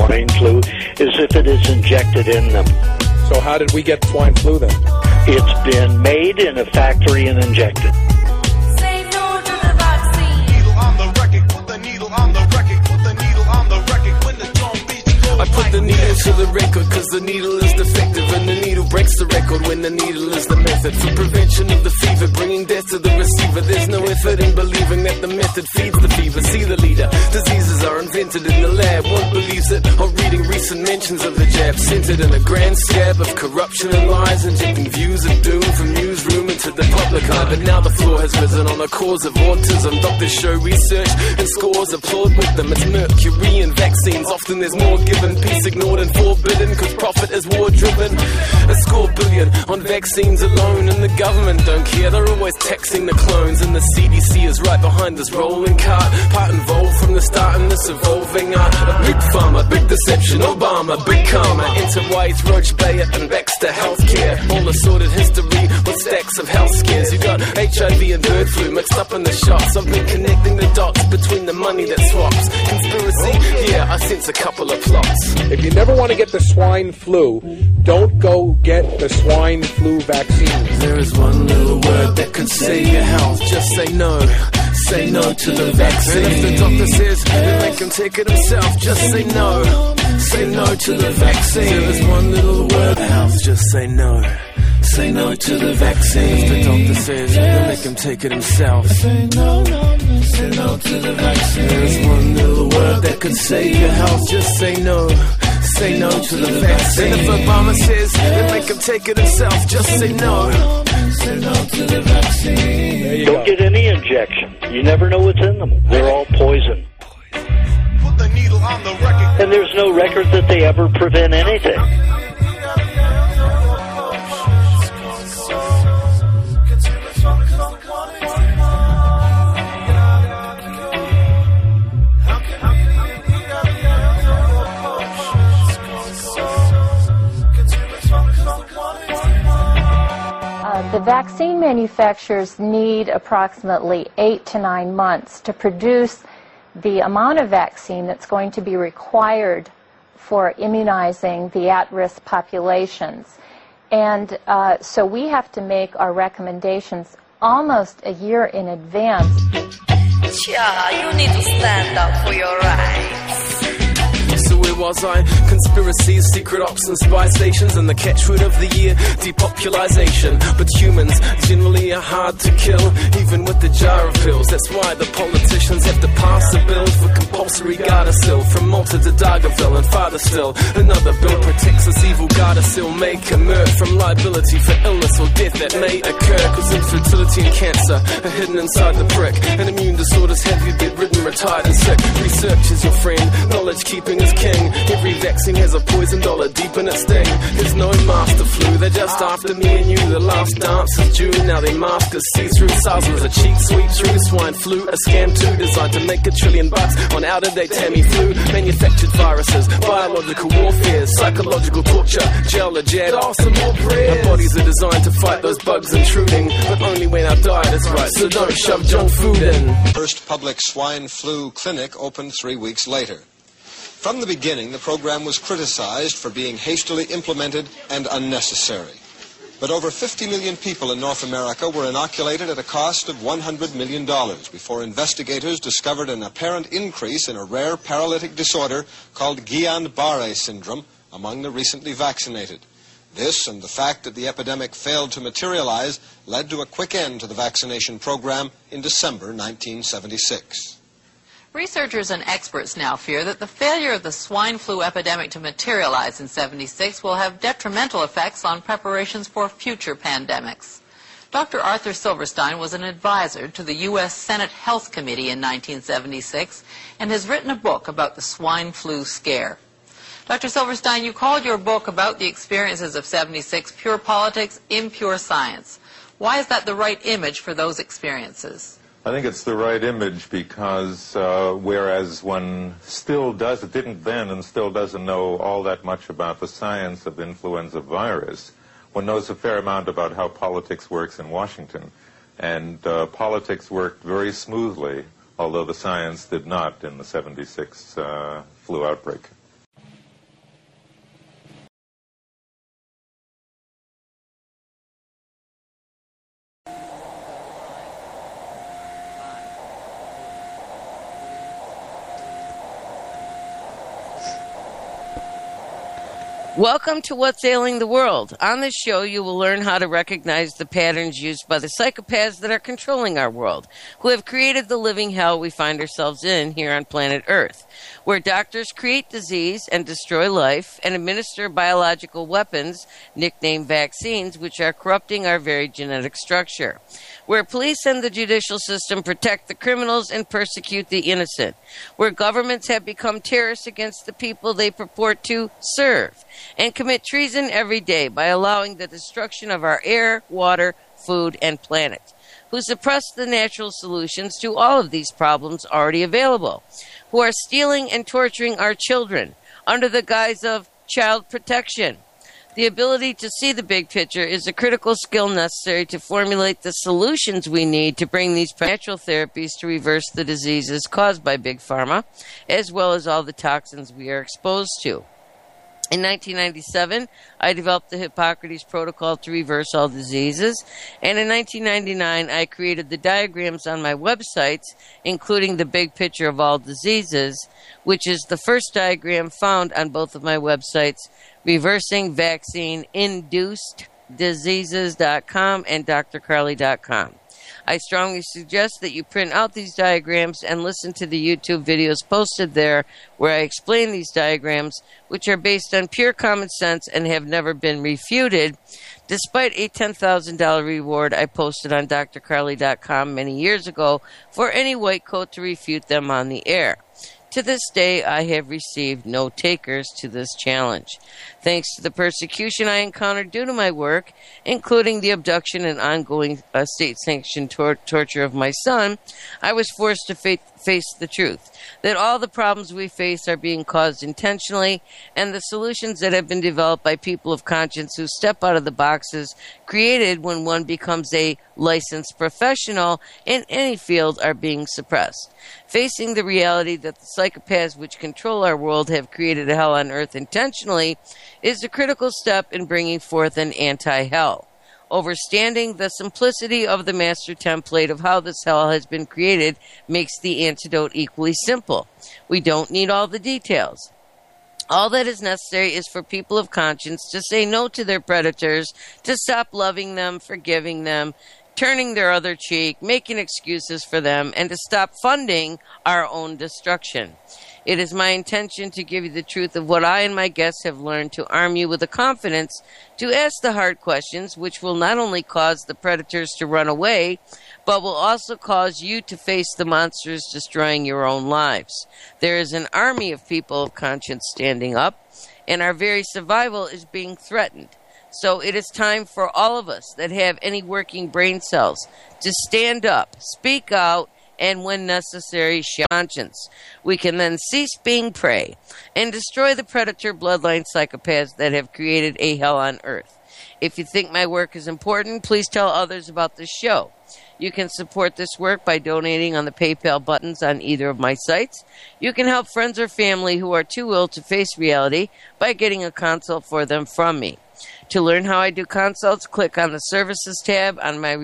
swine flu is if it is injected in them. So how did we get swine flu then? It's been made in a factory and injected. Say no to the vaccine. Needle on the record, put the needle on the record, put the needle on the record when the drum beats go. I put the needle to the record cause the needle is defective, and the needle breaks the record when the needle is the method for prevention of the fever, bringing death to the receiver. There's no effort in believing that the method feeds the fever. See the leader, diseases are invented in the lab. One believes it on reading recent mentions of the jab, centered in a grand scab of corruption and lies, injecting views of doom from newsroom into the public eye. But now the floor has risen on the cause of autism. Doctors show research and scores applaud with them. It's mercury and vaccines, often there's more given. Peace ignored and forbidden cause profit is war driven. A score billion on vaccines alone, and the government don't care, they're always taxing the clones. And the CDC is right behind this rolling cart, part involved from the start in this evolving art of big pharma, big deception, Obama, big karma, Interwise, Roche, Bayer and Baxter Healthcare, all assorted history with stacks of health scares. You got HIV and bird flu mixed up in the shots. I've been connecting the dots between the money that swaps. Conspiracy, yeah, I sense a couple of plots. If you never want to get the swine flu, don't go get the swine flu vaccine. There is one little word that could save your health. Just say no. Say no to the vaccine. And if the doctor says then make him take it himself, just say no. Say no to the vaccine. There is one little word, health. Just say no. Say no to the vaccine. If the doctor says then make him take it himself. Say no, no, no. Say no to the vaccine. There is one little word that could save your health. Just say no. Say no to the vaccine. And if Obama says then make him take it himself, just say no. Say no to the vaccine. Don't get any injection. You never know what's in them. They're all poison. Put the needle on the record. And there's no record that they ever prevent anything. The vaccine manufacturers need approximately 8 to 9 months to produce the amount of vaccine that's going to be required for immunizing the at-risk populations. And so we have to make our recommendations almost a year in advance. Yeah, you need to stand up for your rights. So where was I? Conspiracies, secret ops and spy stations, and the catchword of the year, depopulation. But humans generally are hard to kill, even with the jar of pills. That's why the politicians have to pass a bill for compulsory Gardasil, from Malta to Dargaville and farther still. Another bill protects this evil Gardasil, make alert from liability for illness or death that may occur, cause infertility and cancer are hidden inside the prick, and immune disorders have you bedridden, retired and sick. Research is your friend, knowledge keeping is king. Every vaccine has a poison dollar deep in its sting. There's no master flu, they're just after me and you. The last dance is due, now they mask us see-through. SARS was a cheap sweep through. Swine flu, a scam too, designed to make $1 trillion on out-of-date Tamiflu. Manufactured viruses, biological warfare, psychological torture, gel or jab, some more prayers. Our bodies are designed to fight those bugs intruding, but only when our diet is right, so don't shove junk food in. First public swine flu clinic opened 3 weeks later. From the beginning, the program was criticized for being hastily implemented and unnecessary. But over 50 million people in North America were inoculated at a cost of $100 million before investigators discovered an apparent increase in a rare paralytic disorder called Guillain-Barré syndrome among the recently vaccinated. This and the fact that the epidemic failed to materialize led to a quick end to the vaccination program in December 1976. Researchers and experts now fear that the failure of the swine flu epidemic to materialize in '76 will have detrimental effects on preparations for future pandemics. Dr. Arthur Silverstein was an advisor to the U.S. Senate Health Committee in 1976 and has written a book about the swine flu scare. Dr. Silverstein, you called your book about the experiences of '76 pure politics, impure science. Why is that the right image for those experiences? I think it's the right image because whereas one still didn't then and still doesn't know all that much about the science of influenza virus, one knows a fair amount about how politics works in Washington. And politics worked very smoothly, although the science did not in the '76 flu outbreak. Welcome to What's Ailing the World. On this show, you will learn how to recognize the patterns used by the psychopaths that are controlling our world, who have created the living hell we find ourselves in here on planet Earth, where doctors create disease and destroy life and administer biological weapons, nicknamed vaccines, which are corrupting our very genetic structure, where police and the judicial system protect the criminals and persecute the innocent, where governments have become terrorists against the people they purport to serve, and commit treason every day by allowing the destruction of our air, water, food, and planet, who suppress the natural solutions to all of these problems already available, who are stealing and torturing our children under the guise of child protection. The ability to see the big picture is a critical skill necessary to formulate the solutions we need to bring these natural therapies to reverse the diseases caused by Big Pharma, as well as all the toxins we are exposed to. In 1997, I developed the Hippocrates Protocol to reverse all diseases, and in 1999, I created the diagrams on my websites, including the big picture of all diseases, which is the first diagram found on both of my websites, reversingvaccine-induced-diseases.com and drcarly.com. I strongly suggest that you print out these diagrams and listen to the YouTube videos posted there where I explain these diagrams, which are based on pure common sense and have never been refuted, despite a $10,000 reward I posted on drcarly.com many years ago for any white coat to refute them on the air. To this day, I have received no takers to this challenge. Thanks to the persecution I encountered due to my work, including the abduction and ongoing state-sanctioned torture of my son, I was forced to face the truth, that all the problems we face are being caused intentionally, and the solutions that have been developed by people of conscience who step out of the boxes created when one becomes a licensed professional in any field are being suppressed. Facing the reality that the psychopaths which control our world have created a hell on earth intentionally is a critical step in bringing forth an anti-hell. Overstanding the simplicity of the master template of how this hell has been created makes the antidote equally simple. We don't need all the details. All that is necessary is for people of conscience to say no to their predators, to stop loving them, forgiving them, turning their other cheek, making excuses for them, and to stop funding our own destruction. It is my intention to give you the truth of what I and my guests have learned to arm you with the confidence to ask the hard questions, which will not only cause the predators to run away, but will also cause you to face the monsters destroying your own lives. There is an army of people of conscience standing up, and our very survival is being threatened. So it is time for all of us that have any working brain cells to stand up, speak out, and when necessary, show conscience. We can then cease being prey and destroy the predator bloodline psychopaths that have created a hell on earth. If you think my work is important, please tell others about this show. You can support this work by donating on the PayPal buttons on either of my sites. You can help friends or family who are too ill to face reality by getting a consult for them from me. To learn how I do consults, click on the Services tab on my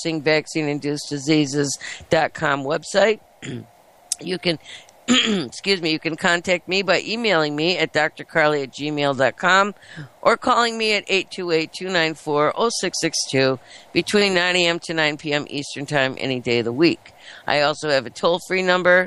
reversingvaccine-induced-diseases.com website. You can you can contact me by emailing me at drcarly@gmail.com or calling me at 828-294-0662 between 9 a.m. to 9 p.m. Eastern Time any day of the week. I also have a toll-free number,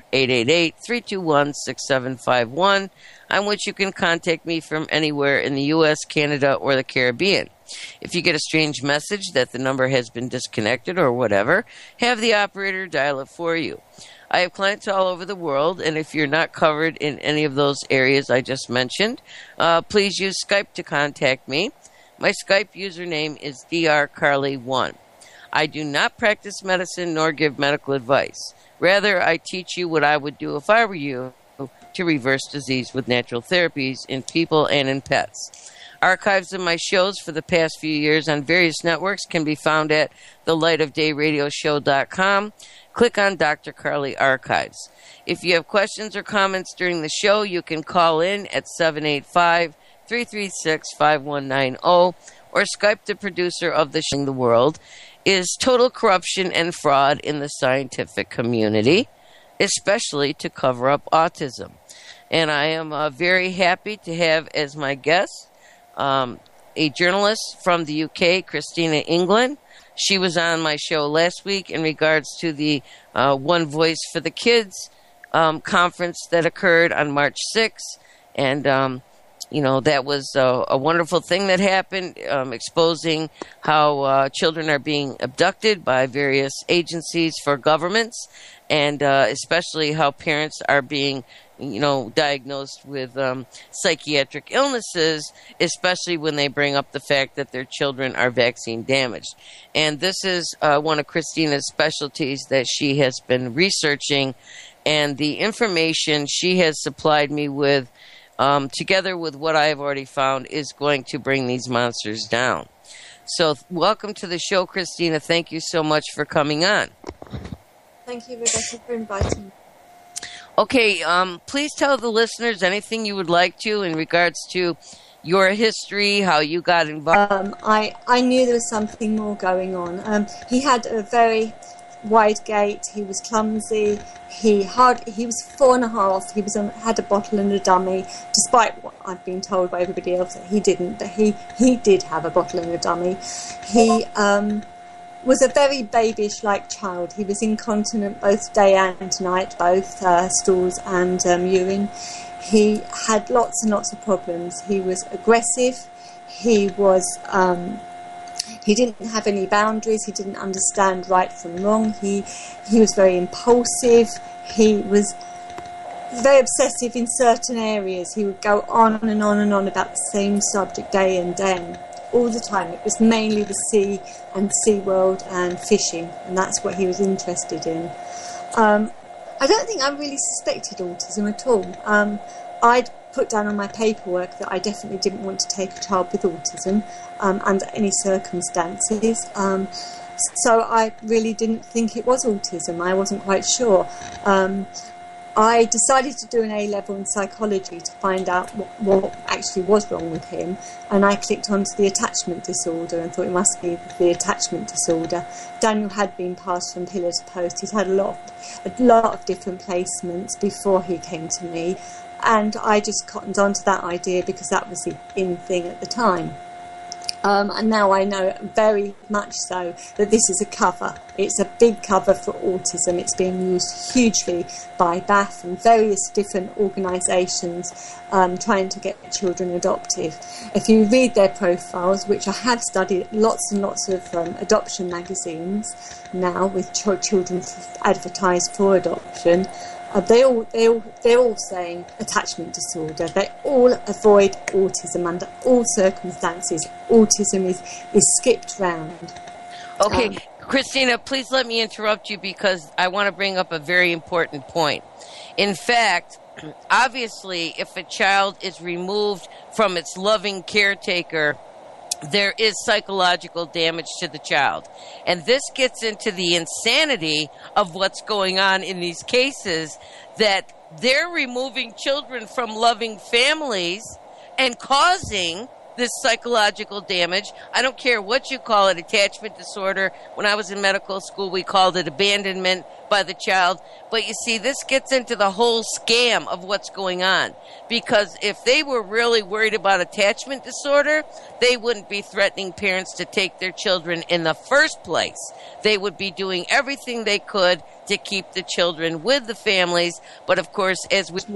888-321-6751, on which you can contact me from anywhere in the U.S., Canada, or the Caribbean. If you get a strange message that the number has been disconnected or whatever, have the operator dial it for you. I have clients all over the world, and if you're not covered in any of those areas I just mentioned, please use Skype to contact me. My Skype username is drcarly1. I do not practice medicine nor give medical advice. Rather, I teach you what I would do if I were you to reverse disease with natural therapies in people and in pets. Archives of my shows for the past few years on various networks can be found at thelightofdayradioshow.com. Click on Dr. Carly Archives. If you have questions or comments during the show, you can call in at 785-336-5190 or Skype the producer of the show. The world is total corruption and fraud in the scientific community, especially to cover up autism. And I am very happy to have as my guest a journalist from the UK, Christina England. She was on my show last week in regards to the One Voice for the Kids conference that occurred on March 6th. And, that was a wonderful thing that happened, exposing how children are being abducted by various agencies for governments, and especially how parents are being diagnosed with psychiatric illnesses, especially when they bring up the fact that their children are vaccine damaged. And this is one of Christina's specialties that she has been researching, and the information she has supplied me with, together with what I have already found, is going to bring these monsters down. So welcome to the show, Christina. Thank you so much for coming on. Thank you, Rebecca, for inviting me. Okay, please tell the listeners anything you would like to in regards to your history, how you got involved. I knew there was something more going on. He had a very wide gait. He was clumsy. He was 4.5. He had a bottle and a dummy, despite what I've been told by everybody else that he didn't. But he did have a bottle and a dummy. He was a very babyish-like child. He was incontinent both day and night, both stools and urine. He had lots and lots of problems. He was aggressive. He didn't have any boundaries. He didn't understand right from wrong. He was very impulsive. He was very obsessive in certain areas. He would go on and on and on about the same subject day and day. All the time. It was mainly the sea and SeaWorld and fishing, and that's what he was interested in. I don't think I really suspected autism at all. I'd put down on my paperwork that I definitely didn't want to take a child with autism under any circumstances. So I really didn't think it was autism. I wasn't quite sure. I decided to do an A-level in psychology to find out what actually was wrong with him, and I clicked onto the attachment disorder and thought it must be the attachment disorder. Daniel had been passed from pillar to post. He'd had a lot of different placements before he came to me, and I just cottoned onto that idea because that was the in thing at the time. And now I know very much so that this is a cover. It's a big cover for autism. It's being used hugely by BAF and various different organisations trying to get children adopted. If you read their profiles, which I have studied lots and lots of adoption magazines now with children advertised for adoption, they're all saying attachment disorder. They all avoid autism under all circumstances. Autism is skipped round. Okay, Christina, please let me interrupt you because I want to bring up a very important point. In fact, obviously, if a child is removed from its loving caretaker, there is psychological damage to the child. And this gets into the insanity of what's going on in these cases, that they're removing children from loving families and causing this psychological damage. I don't care what you call it, attachment disorder. When I was in medical school, we called it abandonment by the child. But you see, this gets into the whole scam of what's going on. Because if they were really worried about attachment disorder, they wouldn't be threatening parents to take their children in the first place. They would be doing everything they could to keep the children with the families. But of course, as we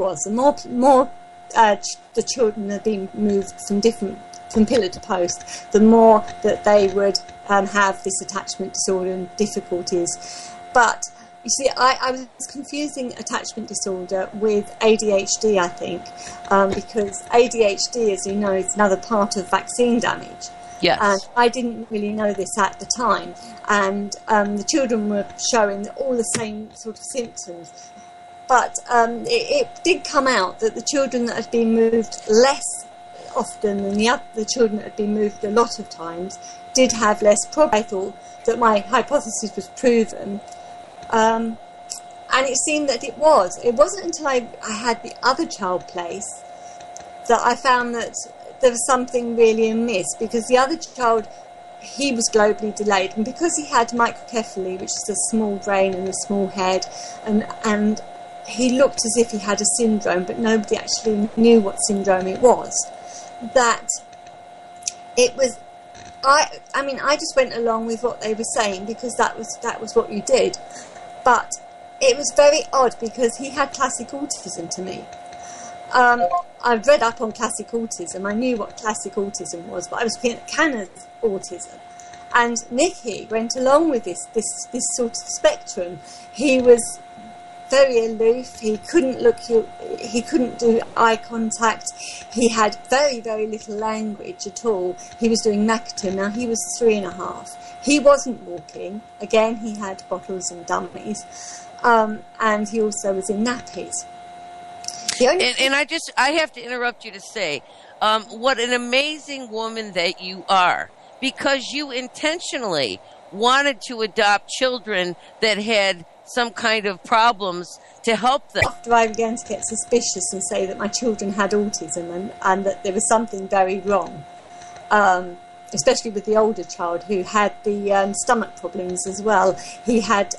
the children are being moved from pillar to post, the more that they would have this attachment disorder and difficulties. But you see, I was confusing attachment disorder with ADHD, I think, because ADHD, as you know, is another part of vaccine damage. Yes. And I didn't really know this at the time. And the children were showing all the same sort of symptoms. But it did come out that the children that had been moved less often than the children that had been moved a lot of times did have less problems. I thought that my hypothesis was proven. And it seemed that it was. It wasn't until I had the other child placed that I found that there was something really amiss, because the other child, he was globally delayed, and because he had microcephaly, which is a small brain and a small head, and he looked as if he had a syndrome, but nobody actually knew what syndrome it was, that it was, I mean, I just went along with what they were saying because that was what you did. But it was very odd because he had classic autism to me. I've read up on classic autism. I knew what classic autism was, but I was looking at Kanner's autism. And Nicky went along with this sort of spectrum. He was very aloof. He couldn't he couldn't do eye contact. He had very, very little language at all. He was doing Macton. Now, he was 3.5. He wasn't walking. Again, he had bottles and dummies. And he also was in nappies. I have to interrupt you to say, what an amazing woman that you are, because you intentionally wanted to adopt children that had some kind of problems to help them. After I began to get suspicious and say that my children had autism and that there was something very wrong, especially with the older child who had the stomach problems as well. He had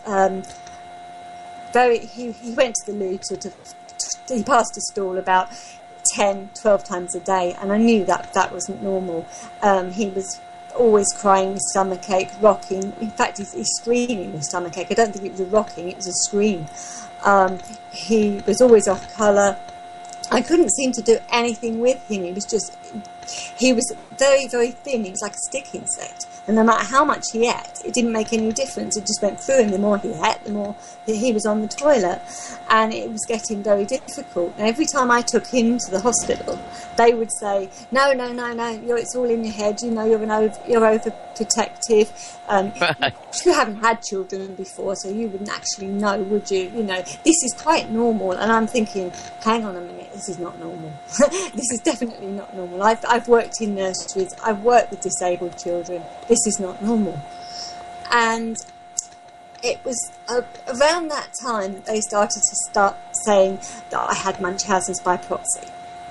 he went to the loo he passed a stool about 10-12 times a day, and I knew that wasn't normal. He was always crying with stomachache, rocking. In fact, he's screaming with stomachache. I don't think it was a rocking, it was a scream. He was always off colour. I couldn't seem to do anything with him. He was very, very thin. He was like a stick insect. And no matter how much he ate, it didn't make any difference. It just went through him. The more he ate, the more he was on the toilet. And it was getting very difficult. And every time I took him to the hospital, they would say, no, it's all in your head. You know, you're overprotective. You haven't had children before, so you wouldn't actually know, would you? You know, this is quite normal. And I'm thinking, hang on a minute, this is not normal. This is definitely not normal. I've worked in nurseries. I've worked with disabled children. This is not normal. And it was around that time that they started saying that I had Munchausen's by proxy.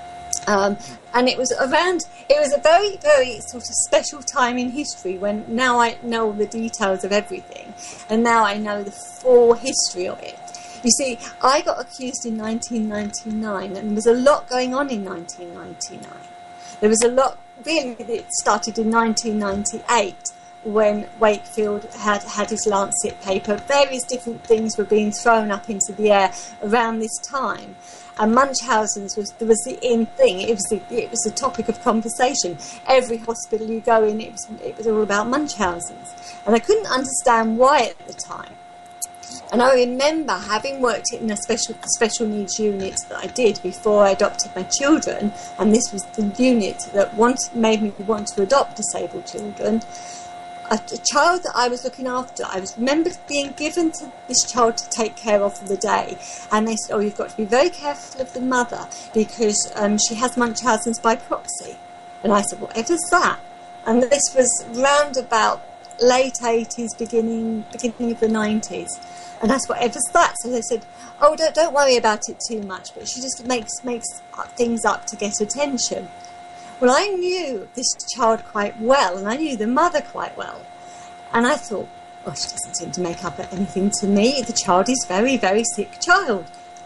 And it was a very, very sort of special time in history when now I know all the details of everything, and now I know the full history of it. You see, I got accused in 1999, and there was a lot going on in 1999. There was a lot, really, it started in 1998 when Wakefield had his Lancet paper. Various different things were being thrown up into the air around this time. And Munchausen's was the in thing. It was the topic of conversation. Every hospital you go in, it was all about Munchausen's. And I couldn't understand why at the time. And I remember having worked in a special needs unit that I did before I adopted my children, and this was the unit that made me want to adopt disabled children. A child that I was looking after, I remember being given to this child to take care of for the day, and they said, you've got to be very careful of the mother because she has Munchausen's by proxy. And I said, whatever's that? And this was round about late 80s, beginning of the 90s. And that's whatever's that. So they said, don't worry about it too much, but she just makes things up to get attention. Well, I knew this child quite well, and I knew the mother quite well. And I thought, she doesn't seem to make up anything to me. The child is very, very sick child.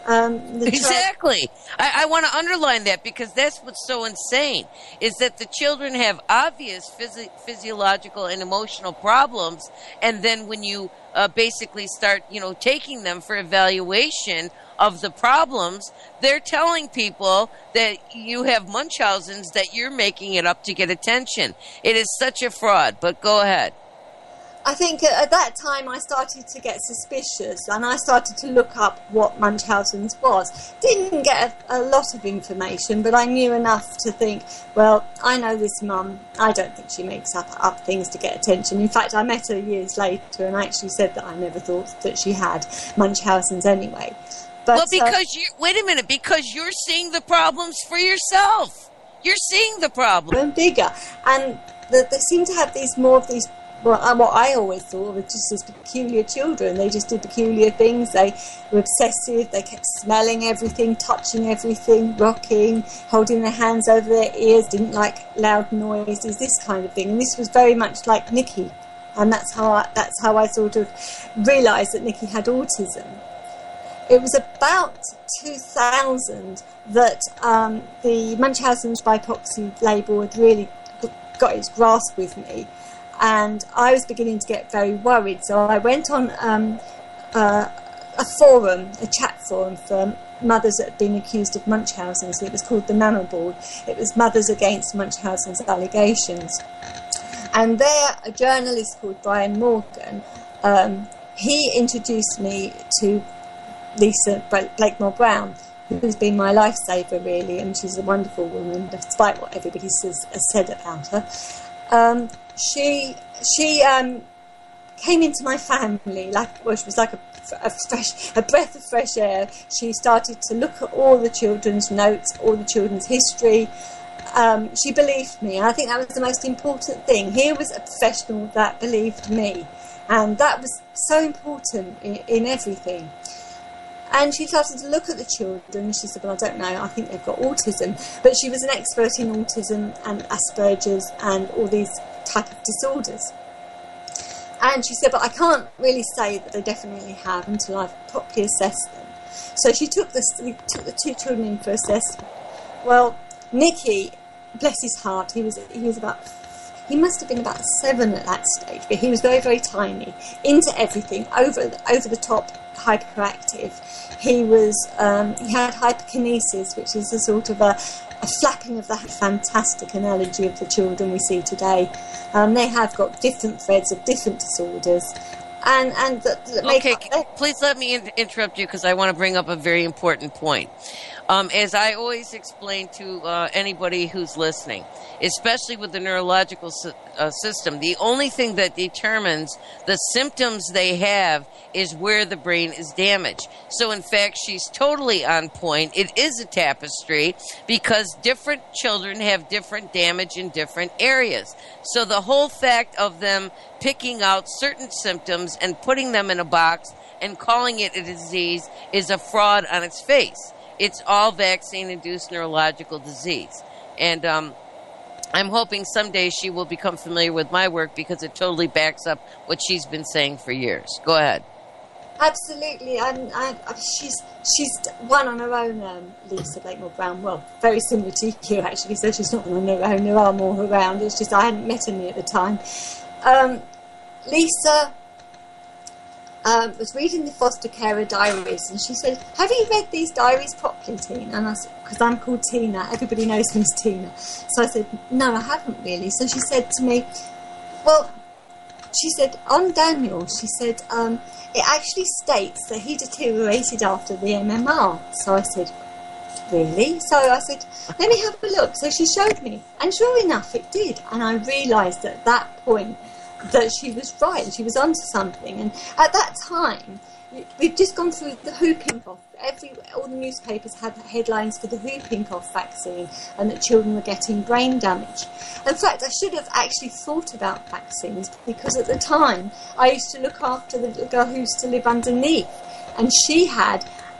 Exactly. I want to underline that because that's what's so insane, is that the children have obvious physiological and emotional problems, and then when you basically start, taking them for evaluation of the problems, they're telling people that you have Munchausen's, that you're making it up to get attention. It is such a fraud, but go ahead. I think at that time I started to get suspicious, and I started to look up what Munchausen's was. Didn't get a lot of information, but I knew enough to think, well, I know this mum, I don't think she makes up things to get attention. In fact, I met her years later, and I actually said that I never thought that she had Munchausen's anyway. But, wait a minute, because you're seeing the problems for yourself. You're seeing the problem. And bigger, and they seem to have more of these. Well, what I always thought were just as peculiar children. They just did peculiar things. They were obsessive. They kept smelling everything, touching everything, rocking, holding their hands over their ears, didn't like loud noises, this kind of thing. And this was very much like Nicky. And that's how I sort of realised that Nicky had autism. It was about 2000 that the Munchausen's by proxy label had really got its grasp with me, and I was beginning to get very worried. So I went on a forum, a chat forum for mothers that had been accused of Munchausen's. It was called the Mama Board. It was Mothers Against Munchausen's Allegations. And there, a journalist called Brian Morgan, he introduced me to Lisa Blakemore Brown, who's been my lifesaver, really, and she's a wonderful woman, despite what everybody has said about her. She came into my family she was like a breath of fresh air. She started to look at all the children's notes, all the children's history. She believed me. I think that was the most important thing. Here was a professional that believed me, and that was so important in everything. And she started to look at the children. She said, well, I don't know, I think they've got autism. But she was an expert in autism and Asperger's and all these type of disorders. And she said, but I can't really say that they definitely have until I've properly assessed them. So she took the two children in for assessment. Well, Nicky, bless his heart, he must have been about 7 at that stage, but he was very, very tiny, into everything, over the top, hyperactive. He had hyperkinesis, which is a sort of a flapping of the fantastic analogy of the children we see today. They have got different threads of different disorders. And please let me interrupt you, because I want to bring up a very important point. As I always explain to anybody who's listening, especially with the neurological system, the only thing that determines the symptoms they have is where the brain is damaged. So, in fact, she's totally on point. It is a tapestry because different children have different damage in different areas. So the whole fact of them picking out certain symptoms and putting them in a box and calling it a disease is a fraud on its face. It's all vaccine-induced neurological disease. And I'm hoping someday she will become familiar with my work, because it totally backs up what she's been saying for years. Go ahead. Absolutely. She's one on her own, Lisa Blakemore Brown. Well, very similar to you, actually. So she's not on her own. There are more around. It's just I hadn't met any at the time. Lisa was reading the foster carer diaries, and she said, have you read these diaries properly, Tina? And I said, because I'm called Tina, everybody knows me as Tina. So I said, no, I haven't really. So she said to me, well, she said, on Daniel, she said, it actually states that he deteriorated after the MMR. So I said, really? So I said, let me have a look. So she showed me, and sure enough, it did. And I realised at that point that she was right, she was onto something. And at that time, we'd just gone through the whooping cough. All the newspapers had headlines for the whooping cough vaccine, and that children were getting brain damage. In fact, I should have actually thought about vaccines, because at the time I used to look after the little girl who used to live underneath, and she had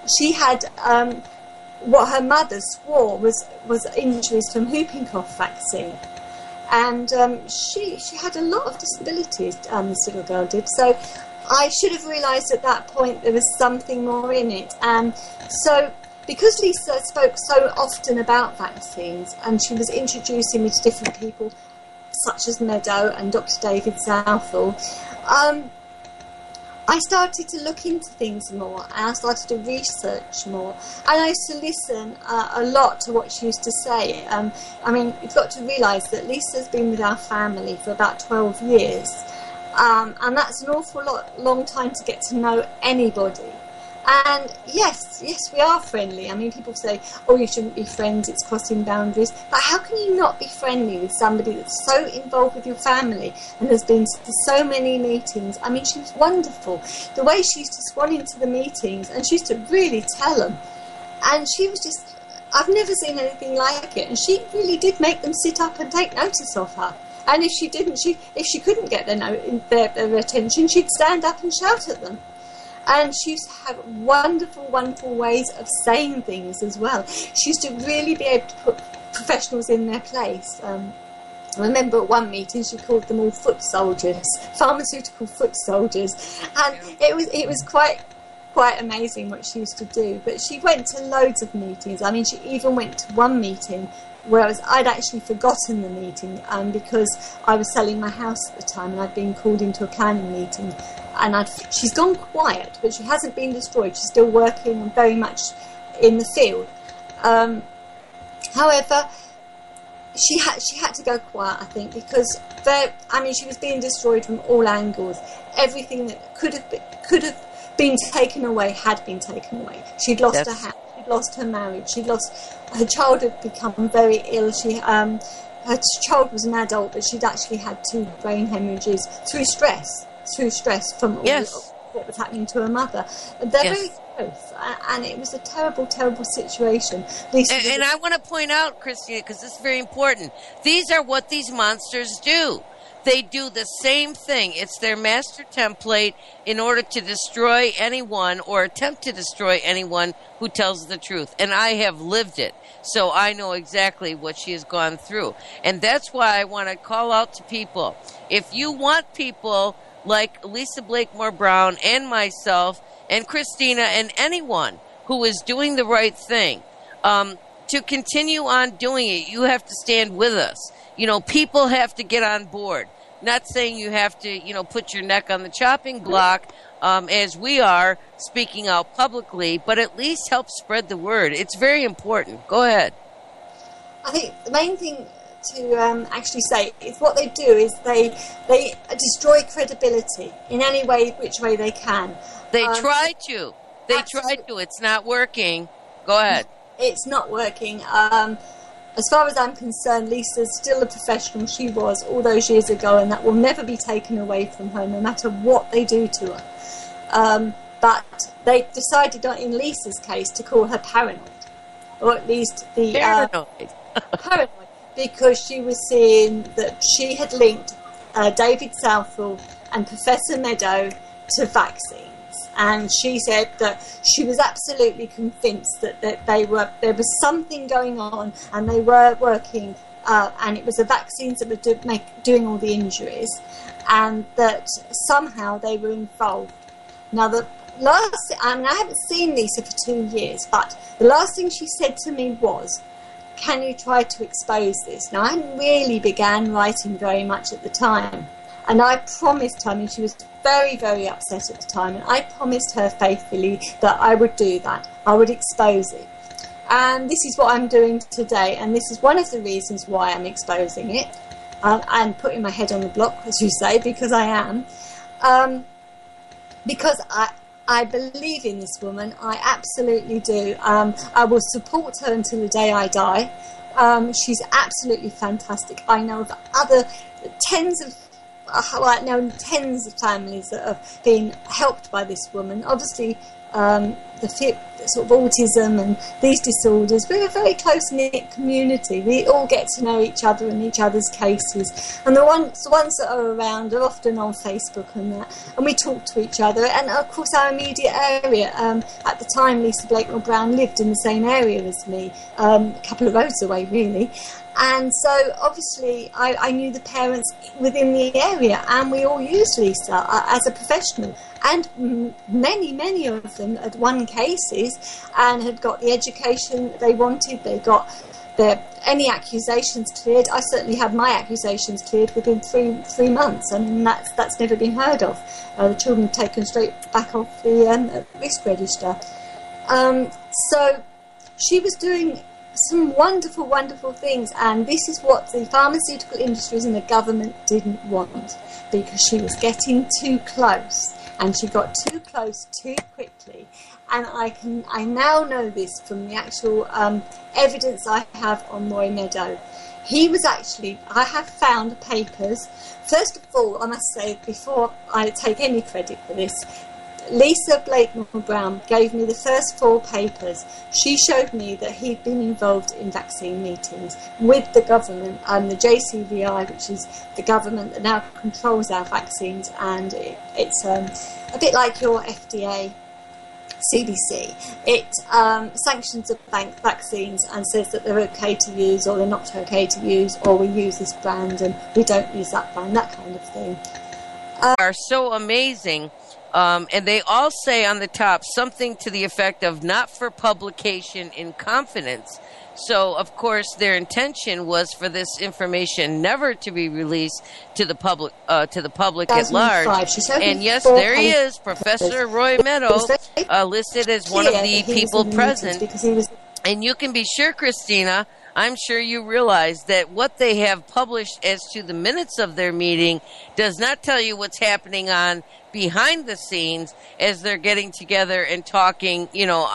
what her mother swore was injuries from whooping cough vaccine. And she had a lot of disabilities, this little girl did. So I should have realised at that point there was something more in it. And so, because Lisa spoke so often about vaccines, and she was introducing me to different people, such as Meadow and Dr. David Southall, I started to look into things more, and I started to research more, and I used to listen a lot to what she used to say. I mean, you've got to realise that Lisa's been with our family for about 12 years, and that's an awful long time to get to know anybody. And yes, we are friendly. I mean, people say, oh, you shouldn't be friends, it's crossing boundaries. But how can you not be friendly with somebody that's so involved with your family and has been to so many meetings? I mean, she was wonderful. The way she used to swan into the meetings, and she used to really tell them. And she was just, I've never seen anything like it. And she really did make them sit up and take notice of her. And if she didn't, if she couldn't get their attention, she'd stand up and shout at them. And she used to have wonderful, wonderful ways of saying things as well. She used to really be able to put professionals in their place. I remember at one meeting she called them all foot soldiers, pharmaceutical foot soldiers. And it was quite amazing what she used to do. But she went to loads of meetings. I mean, she even went to one meeting Whereas I'd actually forgotten the meeting because I was selling my house at the time and I'd been called into a planning meeting. And she's gone quiet, but she hasn't been destroyed. She's still working and very much in the field. However, she had to go quiet, I think, because she was being destroyed from all angles. Everything that could have been taken away had been taken away. She'd lost her house. Lost her marriage. Her child had become very ill. Her child was an adult, but she'd actually had 2 brain hemorrhages through stress from what was happening to her mother. They're very close, and it was a terrible, terrible situation. And I want to point out, Christina, because this is very important, these are what these monsters do. They do the same thing. It's their master template in order to destroy anyone or attempt to destroy anyone who tells the truth. And I have lived it, so I know exactly what she has gone through. And that's why I want to call out to people. If you want people like Lisa Blakemore Brown and myself and Christina and anyone who is doing the right thing, to continue on doing it, you have to stand with us. People have to get on board. Not saying you have to, put your neck on the chopping block as we are speaking out publicly, but at least help spread the word. It's very important. Go ahead. I think the main thing to actually say is what they do is they destroy credibility in any which way they can. They try to. It's not working. Go ahead. It's not working. As far as I'm concerned, Lisa's still a professional she was all those years ago, and that will never be taken away from her, no matter what they do to her. But they decided, in Lisa's case, to call her paranoid, or at least the paranoid, because she was seeing that she had linked David Southall and Professor Meadow to vaccines. And she said that she was absolutely convinced that there was something going on, and they were working, and it was the vaccines that were doing all the injuries, and that somehow they were involved. Now, I haven't seen Lisa for 2 years, but the last thing she said to me was, "Can you try to expose this?" Now, I hadn't really began writing very much at the time. And I promised her, she was very, very upset at the time, and I promised her faithfully that I would do that. I would expose it. And this is what I'm doing today, and this is one of the reasons why I'm exposing it and putting my head on the block, as you say, because I am. Because I believe in this woman. I absolutely do. I will support her until the day I die. She's absolutely fantastic. I know of tens of families that have been helped by this woman. Obviously, the sort of autism and these disorders, we're a very close-knit community. We all get to know each other and each other's cases. And the ones that are around are often on Facebook and that. And we talk to each other. And, of course, our immediate area. At the time, Lisa Blakemore Brown lived in the same area as me, a couple of roads away, really. And so, obviously, I knew the parents within the area, and we all used Lisa as a professional. And many, many of them had won cases and had got the education they wanted. They got any accusations cleared. I certainly had my accusations cleared within three months, and that's never been heard of. The children taken straight back off the risk register. So she was doing some wonderful, wonderful things, and this is what the pharmaceutical industries and the government didn't want, because she was getting too close, and she got too close too quickly. And I now know this from the actual evidence I have on Roy Meadow. I have found papers. First of all, I must say, before I take any credit for this, Lisa Blakemore Brown gave me the first 4 papers. She showed me that he'd been involved in vaccine meetings with the government and the JCVI, which is the government that now controls our vaccines, and it's a bit like your FDA, CDC. It sanctions the vaccines and says that they're okay to use or they're not okay to use, or we use this brand and we don't use that brand, that kind of thing. Are so amazing. And they all say on the top something to the effect of not for publication in confidence. So, of course, their intention was for this information never to be released to the public at large. And yes, there he is, Professor Roy Meadow, listed as one of the people present. And you can be sure, Christina, I'm sure you realize that what they have published as to the minutes of their meeting does not tell you what's happening on behind the scenes as they're getting together and talking,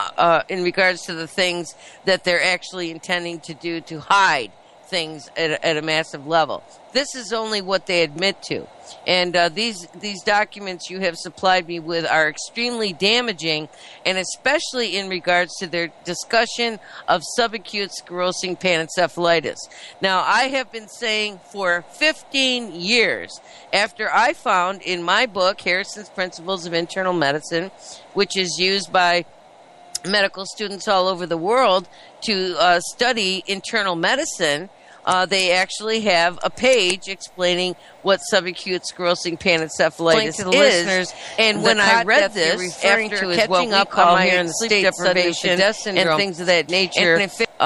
in regards to the things that they're actually intending to do to hide things at a massive level. This is only what they admit to. And these documents you have supplied me with are extremely damaging, and especially in regards to their discussion of subacute sclerosing panencephalitis. Now, I have been saying for 15 years, after I found in my book, Harrison's Principles of Internal Medicine, which is used by medical students all over the world to study internal medicine, they actually have a page explaining what subacute sclerosing panencephalitis is. Listeners, and when I read this, after catching up on my sleep deprivation and things of that nature,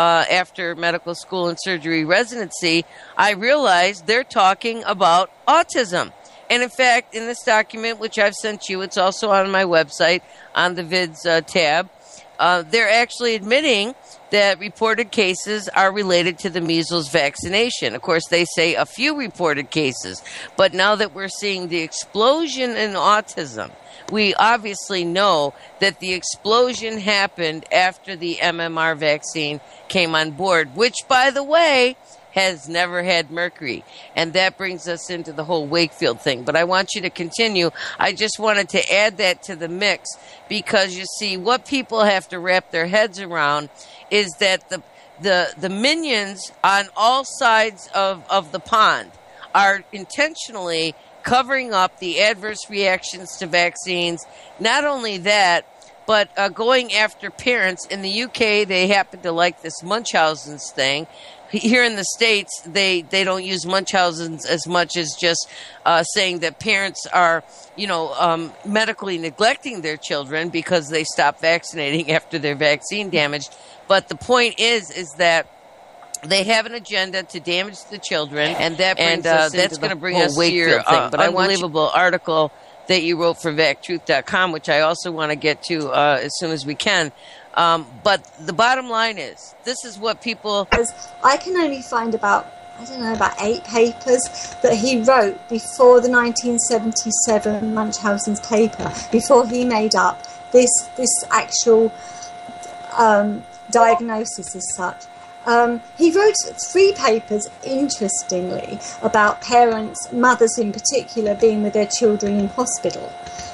after medical school and surgery residency, I realized they're talking about autism. And in fact, in this document, which I've sent you, it's also on my website on the vids tab, they're actually admitting that reported cases are related to the measles vaccination. Of course, they say a few reported cases, but now that we're seeing the explosion in autism, we obviously know that the explosion happened after the MMR vaccine came on board, which, by the way, has never had mercury. And that brings us into the whole Wakefield thing. But I want you to continue. I just wanted to add that to the mix because, you see, what people have to wrap their heads around is that the minions on all sides of the pond are intentionally covering up the adverse reactions to vaccines. Not only that, but going after parents. In the UK, they happen to like this Munchausen's thing. Here in the States, they don't use Munchausen's as much as just saying that parents are, medically neglecting their children because they stop vaccinating after they're vaccine damaged. But the point is that they have an agenda to damage the children, and that brings us that's going to bring us to your unbelievable article that you wrote for VacTruth.com, which I also want to get to as soon as we can. But the bottom line is, this is what people... I can only find about 8 papers that he wrote before the 1977 Munchausen's paper, before he made up this actual diagnosis as such. He wrote 3 papers, interestingly, about parents, mothers in particular, being with their children in hospital.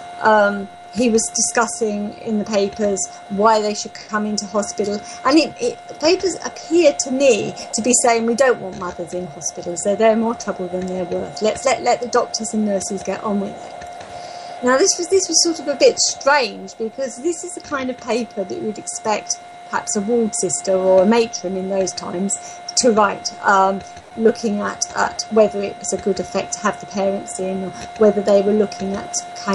He was discussing in the papers why they should come into hospital. And the papers appear to me to be saying we don't want mothers in hospitals. They're more trouble than they're worth. Let's let the doctors and nurses get on with it. Now, this was sort of a bit strange because this is the kind of paper that you would expect perhaps a ward sister or a matron in those times to write, looking at whether it was a good effect to have the parents in, or whether they were looking at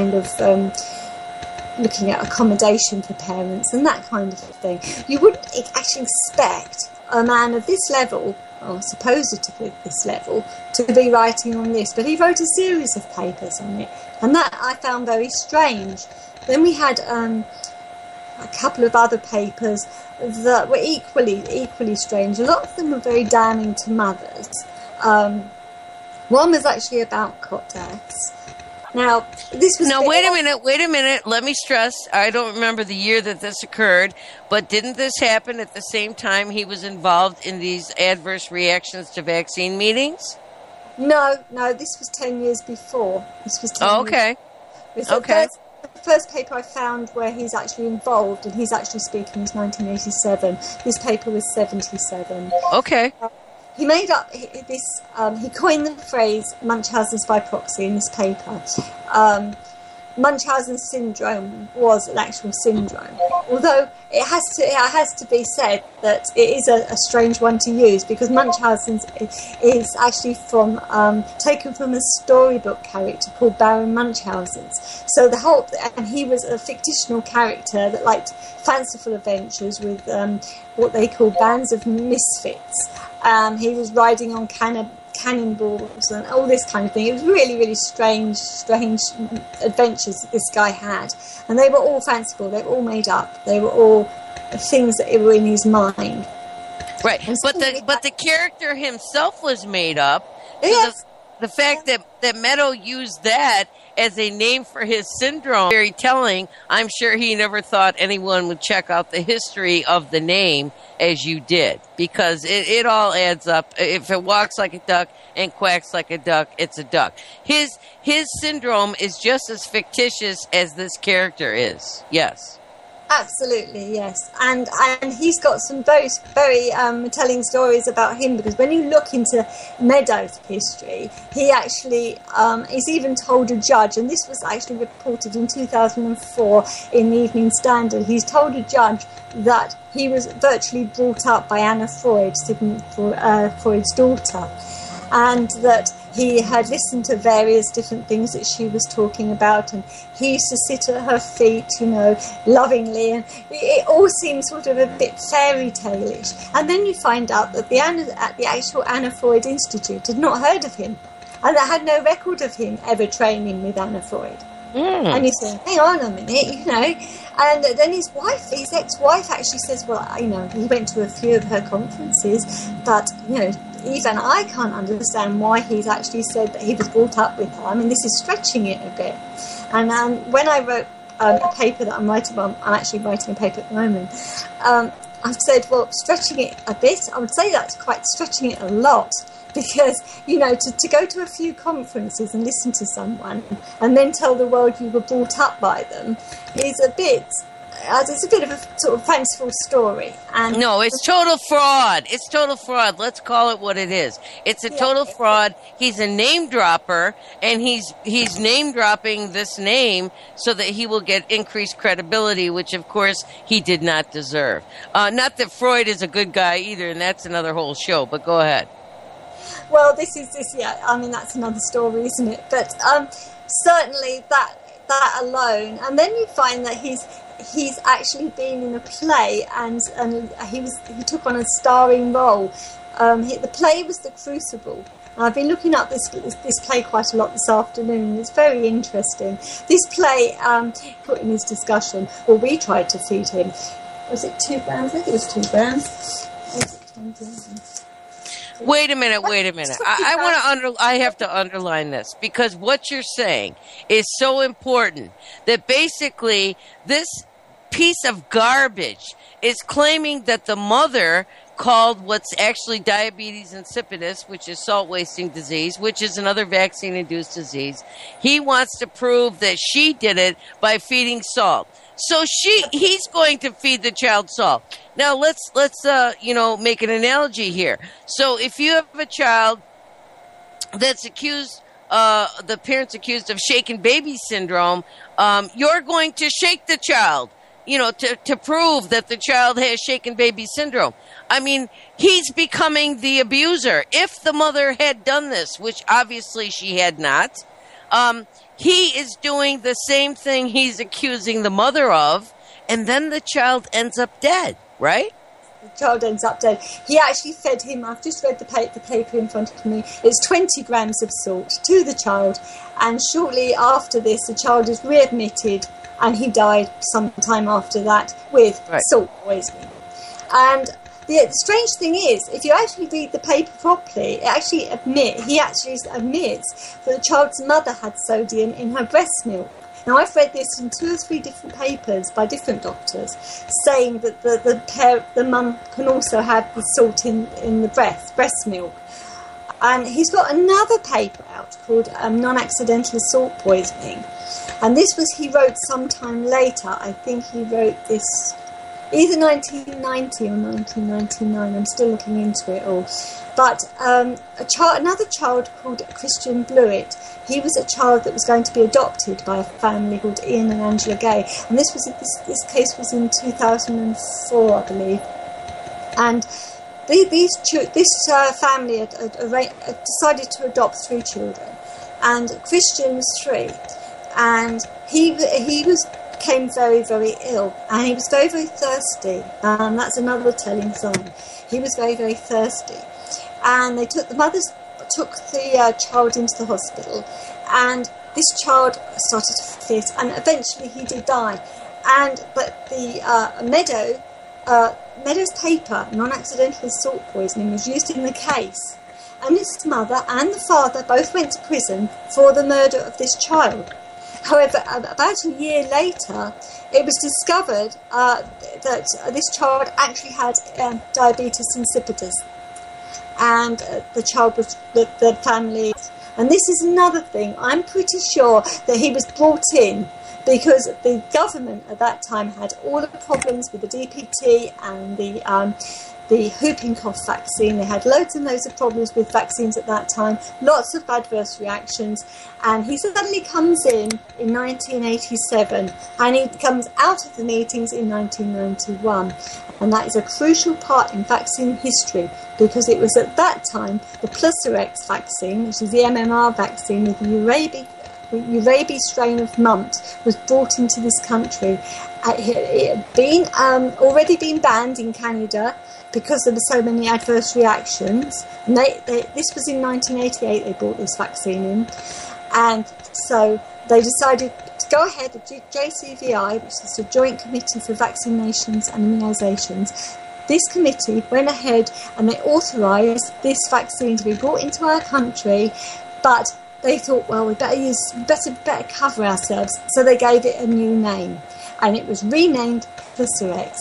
looking at accommodation for parents and that kind of thing. You wouldn't actually expect a man of this level, or supposedly this level, to be writing on this, but he wrote a series of papers on it, and that I found very strange. Then we had a couple of other papers that were equally strange. A lot of them were very damning to mothers. One was actually about cot deaths. Now, this was... Now, wait a minute. Let me stress, I don't remember the year that this occurred, but didn't this happen at the same time he was involved in these adverse reactions to vaccine meetings? No, this was 10 years before. This was 10 okay. years. Okay. The first paper I found where he's actually involved, and he's actually speaking, is 1987. This paper was 77. Okay. He made up this, he coined the phrase Munchausen's by proxy in this paper. Munchausen syndrome was an actual syndrome, although it has to be said that it is a strange one to use, because Munchausen is actually taken from a storybook character called Baron Munchausen. So and he was a fictional character that liked fanciful adventures with what they call bands of misfits. He was riding on cannonballs and all this kind of thing. It was really, really strange adventures that this guy had, and they were all fanciful. They were all made up. They were all things that were in his mind. Right, but the character himself was made up. Yes. The fact that Meadow used that as a name for his syndrome, very telling. I'm sure he never thought anyone would check out the history of the name as you did, because it all adds up. If it walks like a duck and quacks like a duck, it's a duck. His syndrome is just as fictitious as this character is. Yes. Absolutely, yes. And he's got some very, very telling stories about him, because when you look into Meadow's history, he actually is even told a judge, and this was actually reported in 2004 in the Evening Standard, he's told a judge that he was virtually brought up by Anna Freud, Sigmund Freud's daughter, and that he had listened to various different things that she was talking about, and he used to sit at her feet, lovingly, and it all seems sort of a bit fairy tale-ish. And then you find out that at the actual Anna Freud Institute had not heard of him, and they had no record of him ever training with Anna Freud. And you think, hang on a minute, And then his ex-wife actually says, well, he went to a few of her conferences, but, even I can't understand why he's actually said that he was brought up with her. I mean, this is stretching it a bit. And when I wrote a paper that I'm writing on, I'm actually writing a paper at the moment, I've said, well, stretching it a bit, I would say that's quite stretching it a lot. Because, to go to a few conferences and listen to someone and then tell the world you were brought up by them is a bit of a sort of fanciful story. And no, it's total fraud. It's total fraud. Let's call it what it is. It's a total fraud. He's a name dropper, and he's name dropping this name so that he will get increased credibility, which of course he did not deserve. Not that Freud is a good guy either, and that's another whole show, but go ahead. Well, that's another story, isn't it? But certainly that alone, and then you find that he's actually been in a play, and he took on a starring role. The play was The Crucible. I've been looking up this play quite a lot this afternoon. It's very interesting. This play, put in his discussion, well, we tried to feed him. Was it 2 grams? I think it was 2 grams. Wait a minute. I have to underline this, because what you're saying is so important that basically this piece of garbage is claiming that the mother called what's actually diabetes insipidus, which is salt wasting disease, which is another vaccine-induced disease. He wants to prove that she did it by feeding salt. So he's going to feed the child salt. Now let's make an analogy here. So if you have a child that's accused, the parent's accused of shaken baby syndrome, you're going to shake the child, to prove that the child has shaken baby syndrome. I mean, he's becoming the abuser. If the mother had done this, which obviously she had not, he is doing the same thing he's accusing the mother of, and then the child ends up dead, right? The child ends up dead. He actually fed him, I've just read the paper in front of me, it's 20 grams of salt to the child, and shortly after this, the child is readmitted, and he died sometime after that with salt poisoning. And the strange thing is, if you actually read the paper properly, he actually admits that the child's mother had sodium in her breast milk. Now, I've read this in 2 or 3 different papers by different doctors, saying that the mum can also have the salt in the breast milk. And he's got another paper out called Non-Accidental Salt Poisoning. And he wrote sometime later. I think he wrote this either 1990 or 1999. I'm still looking into it all. But another child called Christian Blewett, he was a child that was going to be adopted by a family called Ian and Angela Gay. And this case was in 2004, I believe. And this family had decided to adopt 3 children. And Christian was 3. And he became very, very ill, and he was very, very thirsty. That's another telling sign. He was very, very thirsty, and the mother took the child into the hospital, and this child started to fit, and eventually he did die. But the Meadows paper, non-accidental salt poisoning, was used in the case, and this mother and the father both went to prison for the murder of this child. However, about a year later, it was discovered that this child actually had diabetes insipidus, and the child was the family. And this is another thing. I'm pretty sure that he was brought in because the government at that time had all of the problems with the DPT and the whooping cough vaccine. They had loads and loads of problems with vaccines at that time, lots of adverse reactions, and he suddenly comes in 1987, and he comes out of the meetings in 1991. And that is a crucial part in vaccine history, because it was at that time the Plusarex vaccine, which is the MMR vaccine with the Urabi strain of mumps, was brought into this country. It had already been banned in Canada because there were so many adverse reactions. And this was in 1988 they brought this vaccine in. And so they decided to go ahead with JCVI, which is the Joint Committee for Vaccinations and Immunisations. This committee went ahead and they authorised this vaccine to be brought into our country, but they thought, well, we better cover ourselves, so they gave it a new name, and it was renamed Plusarex.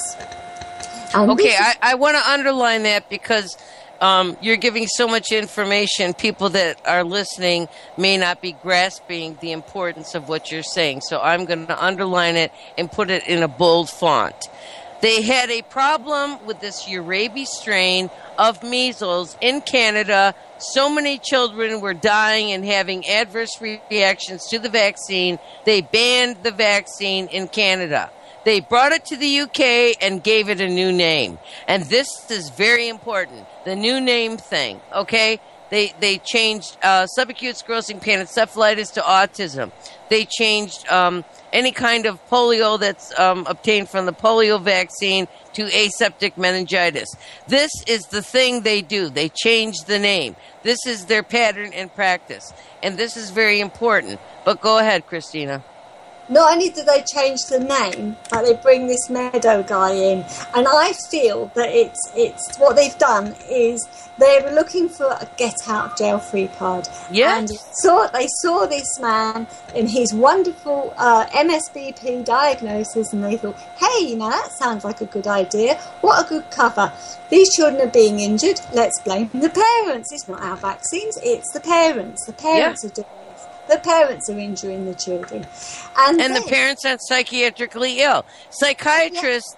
Okay, I want to underline that because you're giving so much information. People that are listening may not be grasping the importance of what you're saying, so I'm going to underline it and put it in a bold font. They had a problem with this Urabi strain of measles in Canada. So many children were dying and having adverse reactions to the vaccine. They banned the vaccine in Canada. They brought it to the UK and gave it a new name. And this is very important, the new name thing, okay? They changed subacute sclerosing panencephalitis to autism. They changed any kind of polio that's obtained from the polio vaccine to aseptic meningitis. This is the thing they do. They change the name. This is their pattern and practice. And this is very important. But go ahead, Christina. Not only do they change the name, but they bring this Meadow guy in. And I feel that it's what they've done is they were looking for a get-out-of-jail-free card. Yes. And they saw this man in his wonderful MSBP diagnosis, and they thought, hey, now that sounds like a good idea. What a good cover. These children are being injured. Let's blame the parents. It's not our vaccines, it's the parents. The parents are doing it. The parents are injuring the children. And the parents are psychiatrically ill. Psychiatrists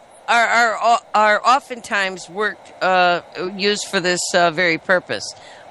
are oftentimes used for this very purpose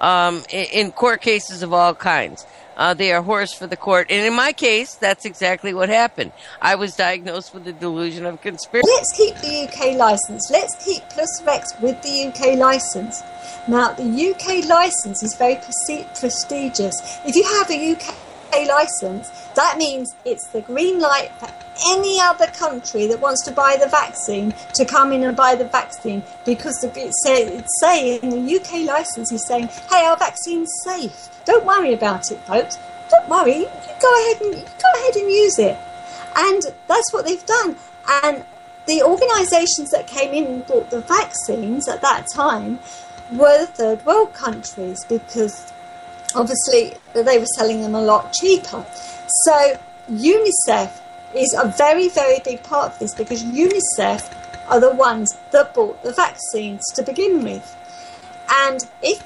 in court cases of all kinds. They are horse for the court. And in my case, that's exactly what happened. I was diagnosed with the delusion of conspiracy. Let's keep the UK licence. Let's keep Plusarex with the UK licence. Now, the UK licence is very prestigious. If you have a UK licence, that means it's the green light for any other country that wants to buy the vaccine to come in and buy the vaccine, because it's saying in the UK licence is saying, hey, our vaccine's safe. Don't worry about it, folks. Don't worry. You go ahead and use it. And that's what they've done. And the organisations that came in and bought the vaccines at that time were the third world countries, because obviously they were selling them a lot cheaper. So UNICEF is a very, very big part of this, because UNICEF are the ones that bought the vaccines to begin with. And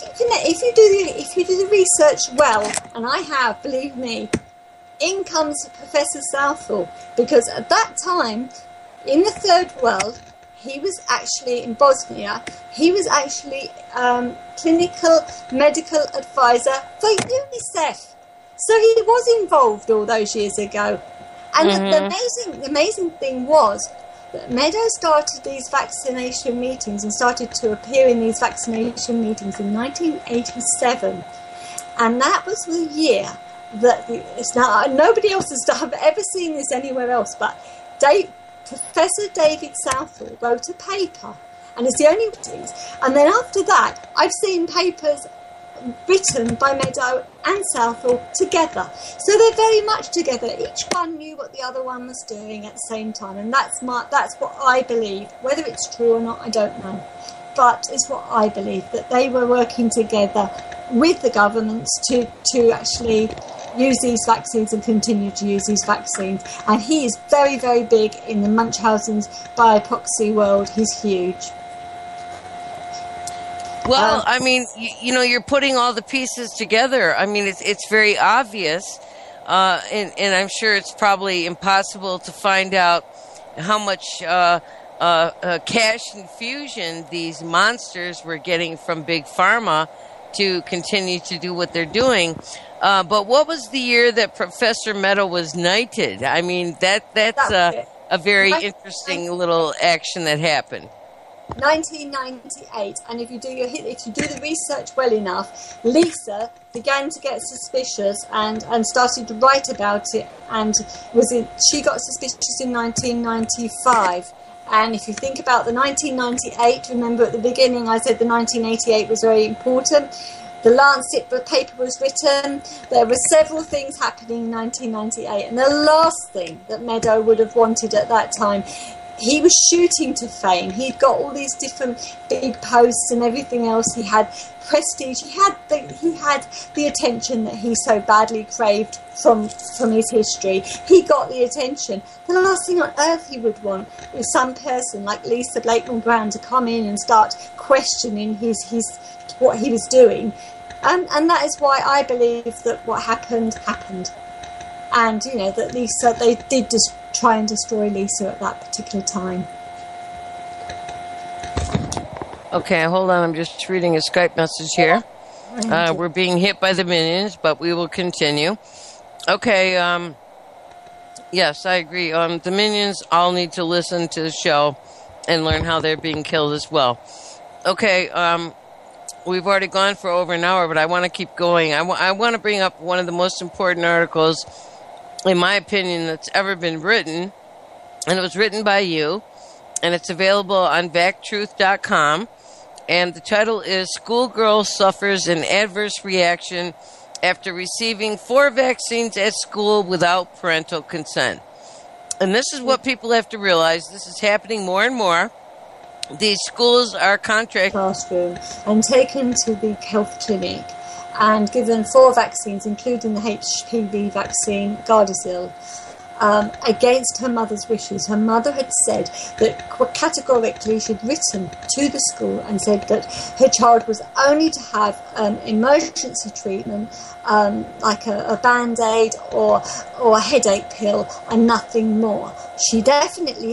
if you do the research well, and I have, believe me, in comes Professor Southall, because at that time in the third world he was actually in Bosnia. He was actually clinical medical advisor for UNICEF. So he was involved all those years ago. And the amazing thing was that Meadows started these vaccination meetings and started to appear in these vaccination meetings in 1987. And that was the year that nobody else has ever seen this anywhere else, but Professor David Southall wrote a paper, and it's the only things. And then after that, I've seen papers written by Meadow and Southall together. So they're very much together. Each one knew what the other one was doing at the same time, and that's what I believe. Whether it's true or not, I don't know. But it's what I believe, that they were working together with the governments to actually use these vaccines and continue to use these vaccines. And he is very, very big in the Munchausen's by epoxy world. He's huge. Well, I mean, you're putting all the pieces together. I mean, it's very obvious, and I'm sure it's probably impossible to find out how much cash infusion these monsters were getting from Big Pharma to continue to do what they're doing. But what was the year that Professor Meadow was knighted? I mean, that's a very interesting little action that happened. 1998, and if you do the research well enough, Lisa began to get suspicious and started to write about it, and she got suspicious in 1995. And if you think about the 1998, remember at the beginning I said the 1988 was very important. The Lancet paper was written. There were several things happening in 1998, and the last thing that Meadow would have wanted at that time, he was shooting to fame. He'd got all these different big posts and everything else. He had prestige. He had the attention that he so badly craved from his history. He got the attention. The last thing on earth he would want is some person like Lisa Blakeman Brown to come in and start questioning his what he was doing. And that is why I believe that what happened. And, that Lisa, they did just try and destroy Lisa at that particular time. Okay, hold on. I'm just reading a Skype message here. We're being hit by the minions, but we will continue. Okay, yes, I agree. The minions all need to listen to the show and learn how they're being killed as well. Okay, we've already gone for over an hour, but I want to keep going. I want to bring up one of the most important articles, in my opinion, that's ever been written, and it was written by you, and it's available on vactruth.com, and the title is Schoolgirl Suffers an Adverse Reaction After Receiving 4 Vaccines at School Without Parental Consent. And this is what people have to realize. This is happening more and more. These schools are contracted classroom and taken to the health clinic and given 4 vaccines, including the HPV vaccine, Gardasil, against her mother's wishes. Her mother had said that categorically she'd written to the school and said that her child was only to have emergency treatment, like a Band-Aid or a headache pill, and nothing more. She definitely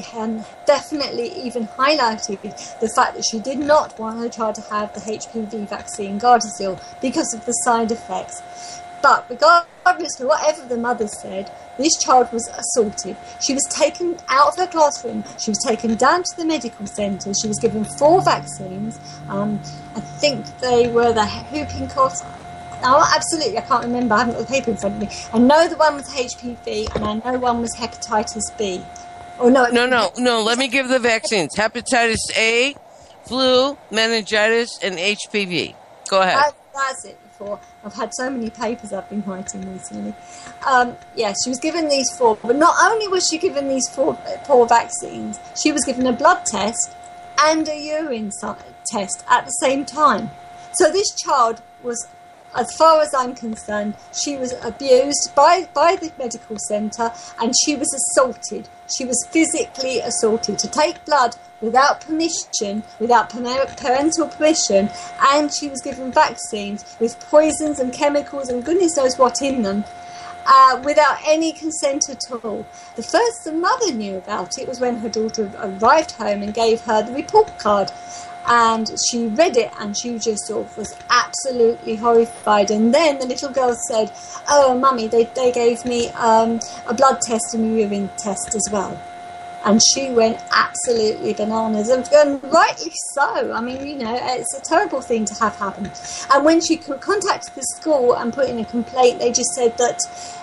even highlighted the fact that she did not want her child to have the HPV vaccine, Gardasil, because of the side effects. But regardless of whatever the mother said, this child was assaulted. She was taken out of her classroom. She was taken down to the medical centre. She was given 4 vaccines. I think they were the whooping cough. Oh, absolutely, I can't remember. I haven't got the paper in front of me. I know the one was HPV, and I know one was hepatitis B. Oh, no. No, let me give the vaccines. Hepatitis A, flu, meningitis, and HPV. Go ahead. That's it. I've had so many papers I've been writing recently. She was given these 4, but not only was she given these 4 vaccines, she was given a blood test and a urine test at the same time. So this child was, as far as I'm concerned, she was abused by the medical centre, and she was assaulted. She was physically assaulted. To take blood without permission, without parental permission, and she was given vaccines with poisons and chemicals and goodness knows what in them. without any consent at all. The first the mother knew about it was when her daughter arrived home and gave her the report card. And she read it and she just sort of was absolutely horrified. And then the little girl said, "Oh, Mummy, they gave me a blood test and a urine test as well." And she went absolutely bananas, and rightly so. I mean, it's a terrible thing to have happen. And when she contacted the school and put in a complaint, they just said that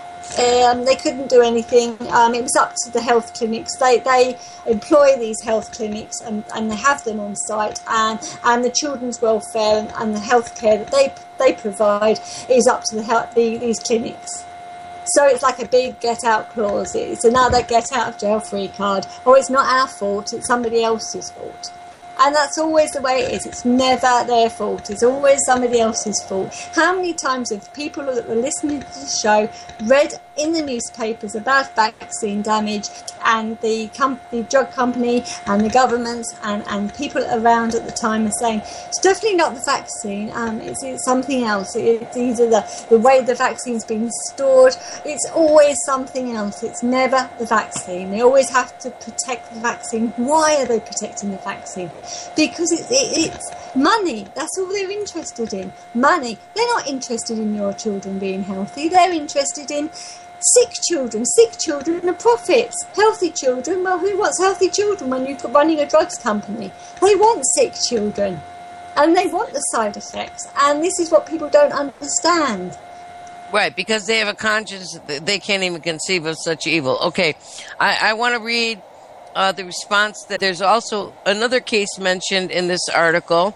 they couldn't do anything. It was up to the health clinics. They employ these health clinics and they have them on site, and the children's welfare and the health care that they provide is up to these clinics. So it's like a big get-out clause. It's another get-out-of-jail-free card. Oh, it's not our fault, it's somebody else's fault. And that's always the way it is. It's never their fault. It's always somebody else's fault. How many times have people that were listening to the show read in the newspapers about vaccine damage, and the drug company and the governments and people around at the time are saying, it's definitely not the vaccine, it's something else. It's either the way the vaccine's been stored. It's always something else. It's never the vaccine. They always have to protect the vaccine. Why are they protecting the vaccine? Because it's money. That's all they're interested in. Money. They're not interested in your children being healthy. They're interested in sick children. Sick children are profits. Healthy children, well, who wants healthy children when you're running a drugs company? They want sick children. And they want the side effects. And this is what people don't understand. Right, because they have a conscience, they can't even conceive of such evil. Okay, I want to read the response. That there's also another case mentioned in this article,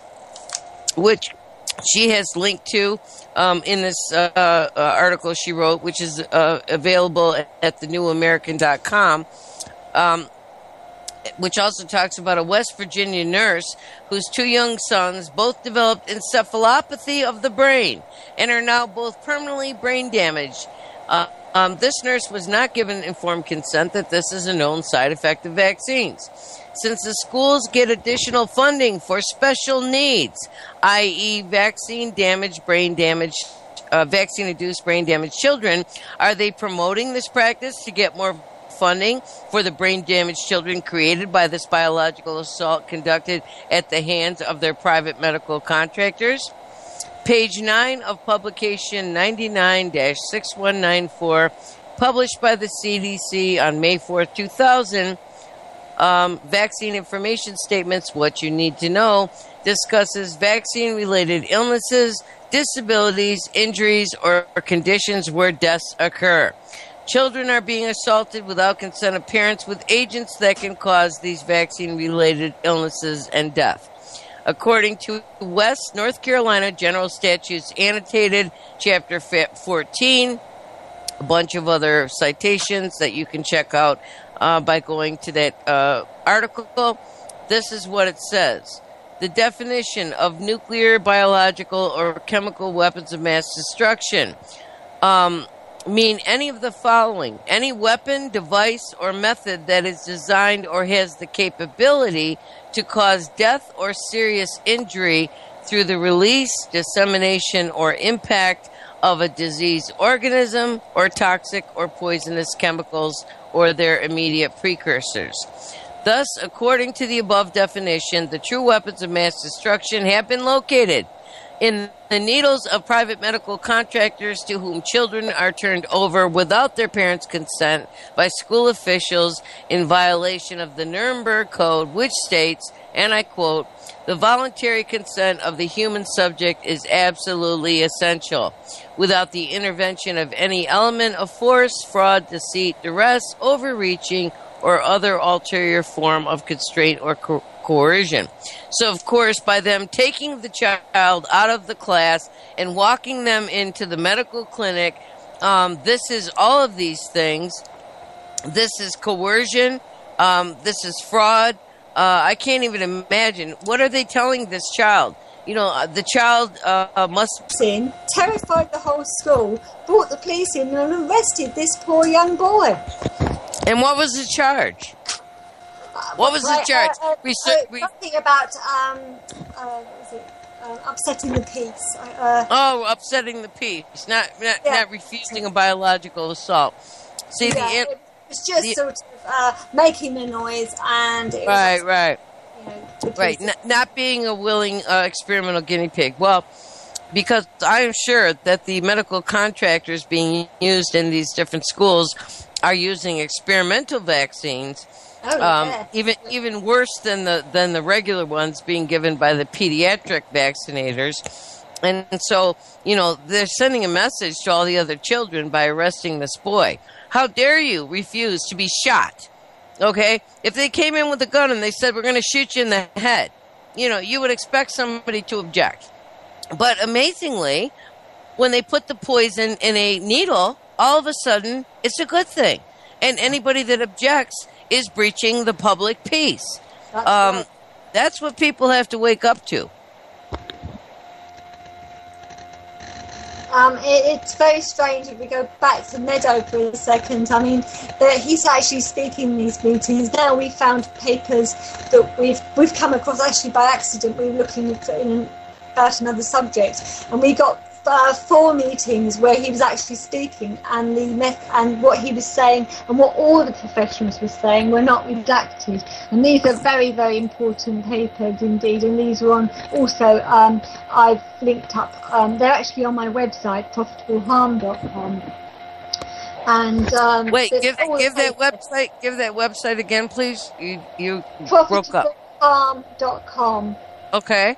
which she has linked to in this article she wrote, which is available at thenewamerican.com, which also talks about a West Virginia nurse whose two young sons both developed encephalopathy of the brain and are now both permanently brain damaged. This nurse was not given informed consent that this is a known side effect of vaccines. Since the schools get additional funding for special needs, i.e. vaccine-induced brain damaged children, are they promoting this practice to get more funding for the brain-damaged children created by this biological assault conducted at the hands of their private medical contractors? Page 9 of publication 99-6194, published by the CDC on May 4th, 2000, Vaccine Information Statements, What You Need to Know, discusses vaccine-related illnesses, disabilities, injuries, or conditions where deaths occur. Children are being assaulted without consent of parents with agents that can cause these vaccine-related illnesses and death. According to West North Carolina General Statutes Annotated, Chapter 14, a bunch of other citations that you can check out by going to that article. This is what it says. The definition of nuclear, biological, or chemical weapons of mass destruction mean any of the following: any weapon, device, or method that is designed or has the capability to cause death or serious injury through the release, dissemination, or impact of a diseased organism or toxic or poisonous chemicals or their immediate precursors. Thus, according to the above definition, the true weapons of mass destruction have been located in the needles of private medical contractors to whom children are turned over without their parents' consent by school officials in violation of the Nuremberg Code, which states, and I quote, "The voluntary consent of the human subject is absolutely essential. Without the intervention of any element of force, fraud, deceit, duress, overreaching, or other ulterior form of constraint or coercion." So, of course, by them taking the child out of the class and walking them into the medical clinic, this is all of these things. This is coercion. This is fraud. I can't even imagine. What are they telling this child? You know, the child must... Terrified the whole school, brought the police in and arrested this poor young boy. And what was the charge? What was the charge? Nothing about upsetting the peace. Upsetting the peace, not refusing a biological assault. See, it was just sort of making the noise, and it was right. Not being a willing experimental guinea pig. Well, because I am sure that the medical contractors being used in these different schools are using experimental vaccines. Even worse than the regular ones being given by the pediatric vaccinators. And so, they're sending a message to all the other children by arresting this boy. How dare you refuse to be shot? Okay? If they came in with a gun and they said, we're going to shoot you in the head, you would expect somebody to object. But amazingly, when they put the poison in a needle, all of a sudden, it's a good thing. And anybody that objects is breaching the public peace. That's what people have to wake up to. It's very strange if we go back to Meadow for a second. I mean, he's actually speaking in these meetings. Now we found papers that we've come across actually by accident. We were looking about another subject, and we got 4 meetings where he was actually speaking, and what he was saying and what all the professionals were saying were not redacted. And these are very, very important papers indeed. And these are on also. I've linked up. They're actually on my website, profitableharm.com. And wait, give that website. Give that website again, please. You broke up. Profitableharm.com. Okay.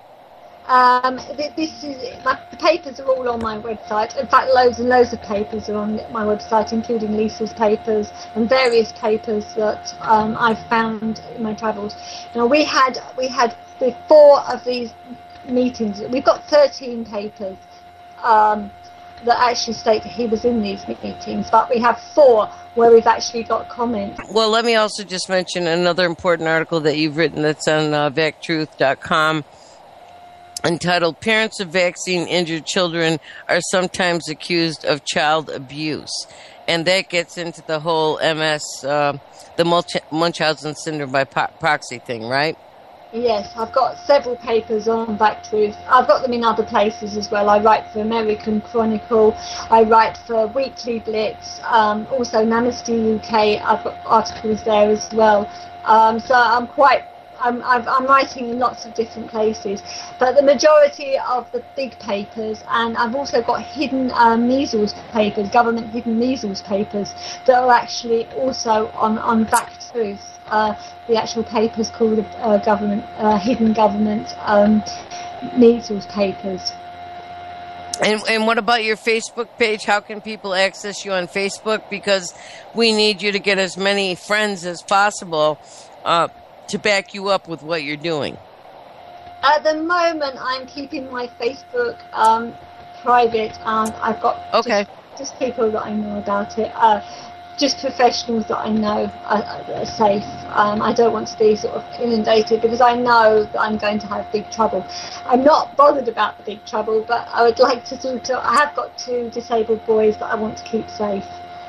The papers are all on my website. In fact, loads and loads of papers are on my website, including Lisa's papers and various papers that I've found in my travels. Now, we had 4 of these meetings. We've got 13 papers that actually state that he was in these meetings, but we have 4 where we've actually got comments. Well, let me also just mention another important article that you've written that's on vactruth.com. entitled, Parents of Vaccine-Injured Children Are Sometimes Accused of Child Abuse. And that gets into the whole MS, the Munchausen syndrome by proxy thing, right? Yes, I've got several papers on VacTruth. I've got them in other places as well. I write for American Chronicle. I write for Weekly Blitz. Also, Amnesty UK, I've got articles there as well. So I'm writing in lots of different places, but the majority of the big papers, and I've also got hidden measles papers, government hidden measles papers, that are actually also on VacTruth. The actual paper's called hidden government measles papers. And what about your Facebook page? How can people access you on Facebook? Because we need you to get as many friends as possible to back you up with what you're doing. At the moment, I'm keeping my Facebook private. I've got just people that I know about it, just professionals that I know are safe. I don't want to be sort of inundated because I know that I'm going to have big trouble. I'm not bothered about the big trouble, but I would like to I have got 2 disabled boys that I want to keep safe.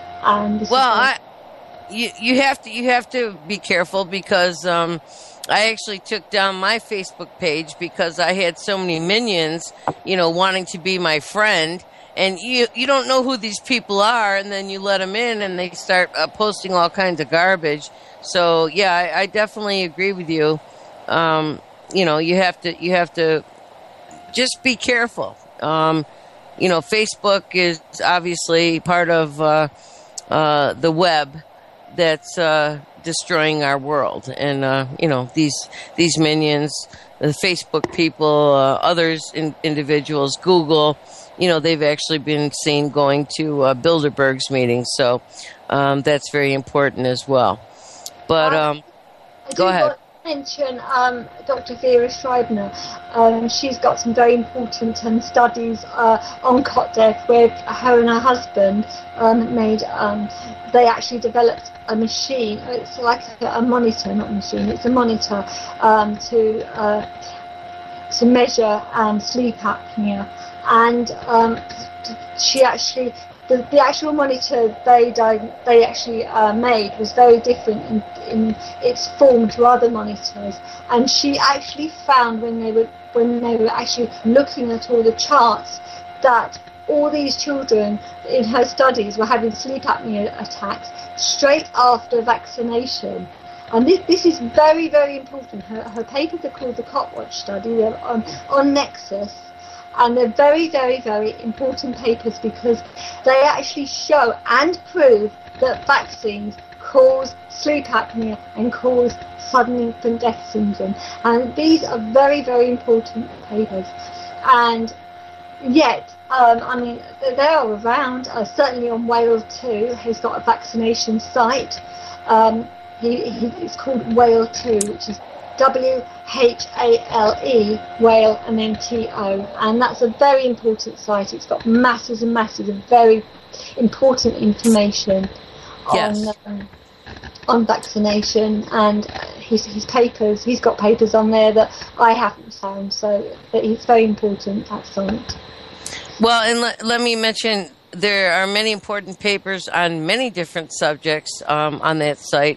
You have to be careful because I actually took down my Facebook page because I had so many minions, wanting to be my friend, and you don't know who these people are, and then you let them in and they start posting all kinds of garbage. So yeah, I definitely agree with you. You have to just be careful. Facebook is obviously part of the web that's destroying our world, and these minions, the Facebook people, others, individuals, Google, they've actually been seen going to Bilderberg's meetings, so that's very important as well. But go ahead. Mention Dr. Vera Schreibner. She's got some very important studies on cot death, where her and her husband made. They actually developed a machine. It's like a monitor, not a machine. It's a monitor to measure sleep apnea, and she actually. the actual monitor they actually made was very different in its form to other monitors, and she actually found when they were actually looking at all the charts that all these children in her studies were having sleep apnea attacks straight after vaccination. And this is very, very important. Her papers are called the Cotwatch study. They're on Nexus. And they're very, very, very important papers because they actually show and prove that vaccines cause sleep apnea and cause sudden infant death syndrome. And these are very, very important papers. And yet, they are around. Certainly on Whale 2, he's got a vaccination site. It's called Whale 2, which is WHALE, Whale, and then TO. And that's a very important site. It's got masses and masses of very important information on vaccination, and his papers. He's got papers on there that I haven't found, so it's very important, that site. Well, and let me mention there are many important papers on many different subjects on that site.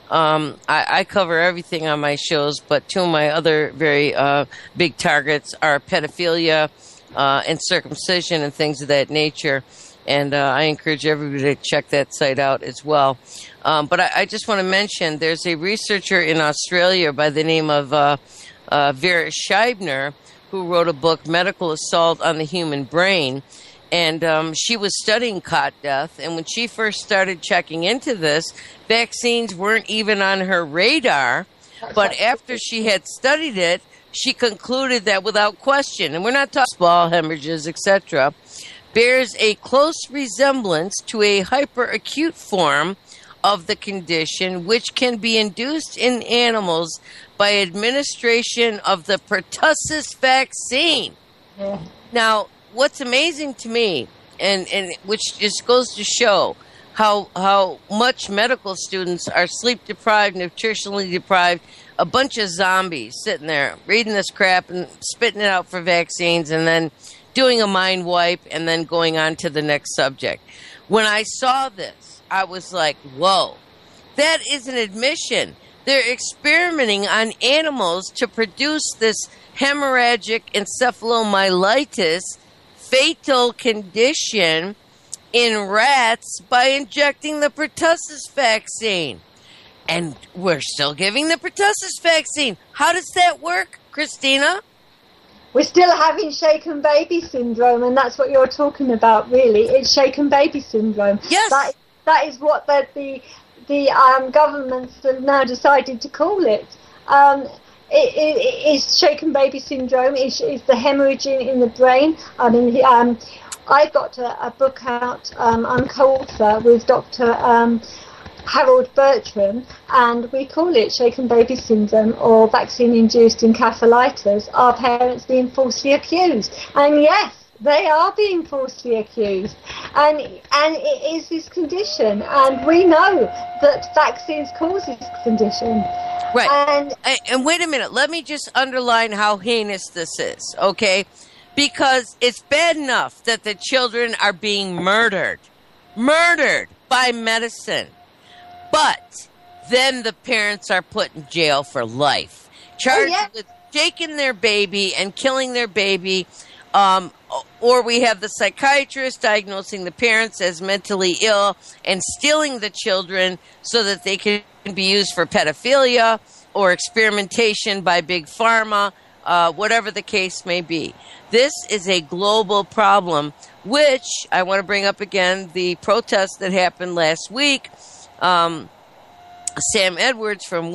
I cover everything on my shows, but two of my other very big targets are pedophilia and circumcision and things of that nature. And I encourage everybody to check that site out as well. But I just want to mention there's a researcher in Australia by the name of Vera Scheibner, who wrote a book, Medical Assault on the Human Brain. And she was studying cot death. And when she first started checking into this, vaccines weren't even on her radar. But after she had studied it, she concluded that without question, and we're not talking ball hemorrhages, etc., bears a close resemblance to a hyperacute form of the condition, which can be induced in animals by administration of the pertussis vaccine. Yeah. Now, what's amazing to me, and which just goes to show how much medical students are sleep deprived, nutritionally deprived, a bunch of zombies sitting there reading this crap and spitting it out for vaccines and then doing a mind wipe and then going on to the next subject. When I saw this, I was like, whoa, that is an admission. They're experimenting on animals to produce this hemorrhagic encephalomyelitis fatal condition in rats by injecting the pertussis vaccine. And we're still giving the pertussis vaccine. How does that work, Christina? We're still having shaken baby syndrome, and that's what you're talking about, really. It's shaken baby syndrome. Yes. That is what the governments have now decided to call it. It is shaken baby syndrome. It's the hemorrhaging in the brain. I mean, I got a book out. I'm co-author with Dr. Harold Bertram, and we call it shaken baby syndrome or vaccine-induced encephalitis. Are parents being falsely accused? And yes, they are being falsely accused, and it is this condition, and we know that vaccines cause this condition. Right. And wait a minute, let me just underline how heinous this is, okay? Because it's bad enough that the children are being murdered by medicine. But then the parents are put in jail for life, charged with taking their baby and killing their baby. Or we have the psychiatrist diagnosing the parents as mentally ill and stealing the children so that they can be used for pedophilia or experimentation by big pharma, whatever the case may be. This is a global problem, which I want to bring up again, the protest that happened last week. Sam Edwards from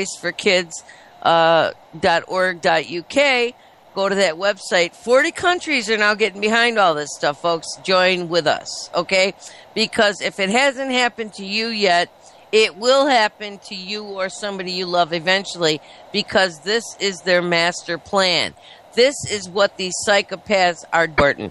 onevoiceforkids.org.uk. Go to that website. 40 countries are now getting behind all this stuff, folks. Join with us, okay? Because if it hasn't happened to you yet, it will happen to you or somebody you love eventually, because this is their master plan. This is what these psychopaths are doing.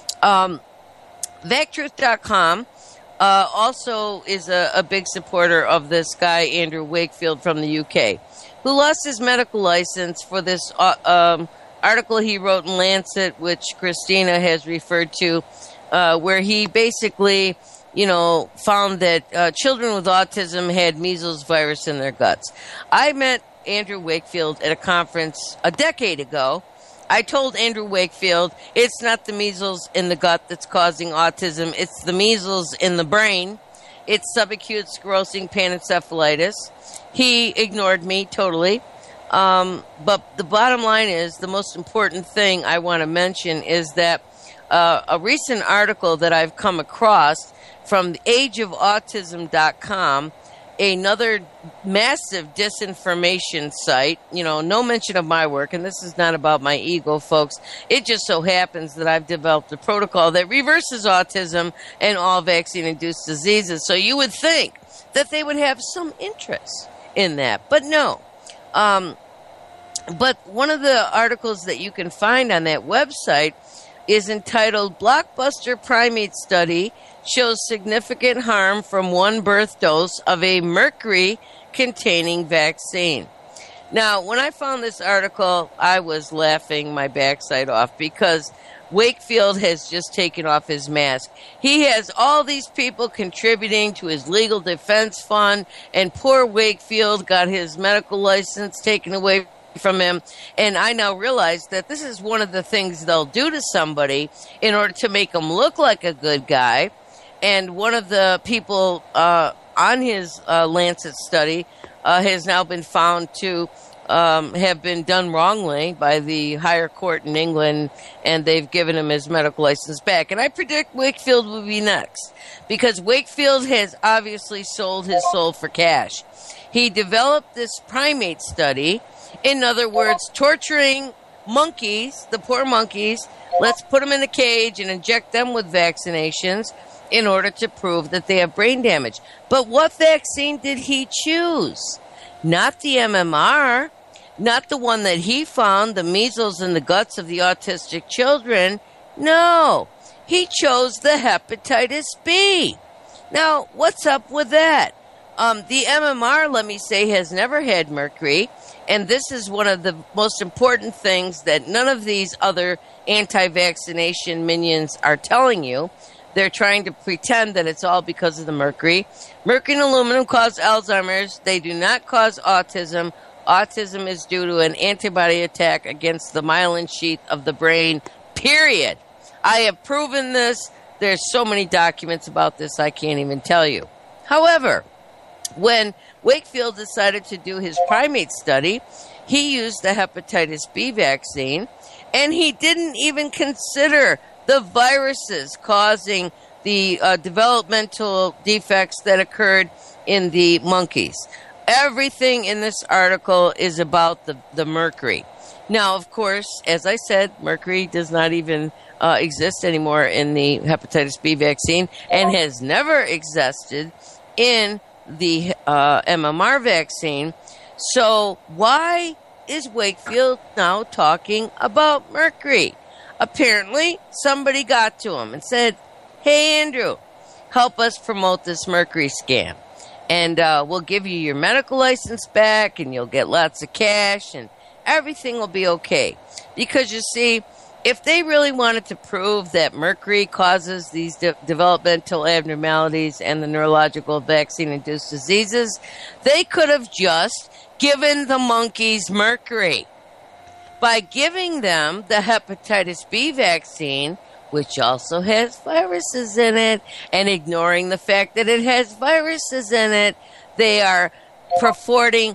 VacTruth.com also is a big supporter of this guy, Andrew Wakefield from the UK, who lost his medical license for this article he wrote in Lancet, which Christina has referred to, where he basically, found that children with autism had measles virus in their guts. I met Andrew Wakefield at a conference a decade ago. I told Andrew Wakefield, it's not the measles in the gut that's causing autism, it's the measles in the brain. It's subacute sclerosing panencephalitis. He ignored me totally. But the bottom line is, the most important thing I want to mention is that a recent article that I've come across from ageofautism.com, another massive disinformation site, no mention of my work, and this is not about my ego, folks. It just so happens that I've developed a protocol that reverses autism and all vaccine-induced diseases. So you would think that they would have some interest in that, but no. But one of the articles that you can find on that website is entitled Blockbuster Primate Study Shows Significant Harm from One Birth Dose of a Mercury-Containing Vaccine. Now, when I found this article, I was laughing my backside off because Wakefield has just taken off his mask. He has all these people contributing to his legal defense fund, and poor Wakefield got his medical license taken away from him, and I now realize that this is one of the things they'll do to somebody in order to make him look like a good guy. And one of the people on his Lancet study has now been found to have been done wrongly by the higher court in England, and they've given him his medical license back. And I predict Wakefield will be next, because Wakefield has obviously sold his soul for cash. He developed this primate study. In other words, torturing monkeys, the poor monkeys. Let's put them in a cage and inject them with vaccinations in order to prove that they have brain damage. But what vaccine did he choose? Not the MMR, not the one that he found, the measles in the guts of the autistic children. No, he chose the hepatitis B. Now, what's up with that? The MMR, let me say, has never had mercury. And this is one of the most important things that none of these other anti-vaccination minions are telling you. They're trying to pretend that it's all because of the mercury. Mercury and aluminum cause Alzheimer's. They do not cause autism. Autism is due to an antibody attack against the myelin sheath of the brain, period. I have proven this. There's so many documents about this, I can't even tell you. However, when Wakefield decided to do his primate study, he used the hepatitis B vaccine, and he didn't even consider the viruses causing the developmental defects that occurred in the monkeys. Everything in this article is about the mercury. Now, of course, as I said, mercury does not even exist anymore in the hepatitis B vaccine and has never existed in the MMR vaccine. So why is Wakefield now talking about mercury? Apparently, somebody got to him and said, hey, Andrew, help us promote this mercury scam. And we'll give you your medical license back, and you'll get lots of cash, and everything will be okay. Because, you see, if they really wanted to prove that mercury causes these developmental abnormalities and the neurological vaccine-induced diseases, they could have just given the monkeys mercury. By giving them the hepatitis B vaccine, which also has viruses in it, and ignoring the fact that it has viruses in it, they are performing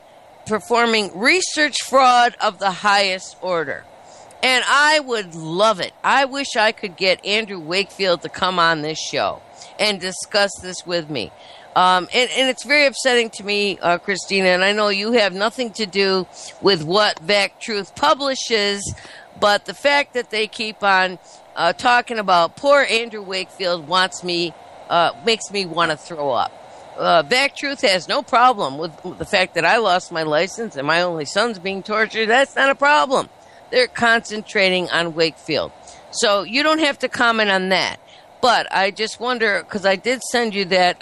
research fraud of the highest order. And I would love it. I wish I could get Andrew Wakefield to come on this show and discuss this with me. And it's very upsetting to me, Christina, and I know you have nothing to do with what Vac Truth publishes, but the fact that they keep on talking about poor Andrew Wakefield makes me want to throw up. Vac Truth has no problem with the fact that I lost my license and my only son's being tortured. That's not a problem. They're concentrating on Wakefield. So you don't have to comment on that. But I just wonder, because I did send you that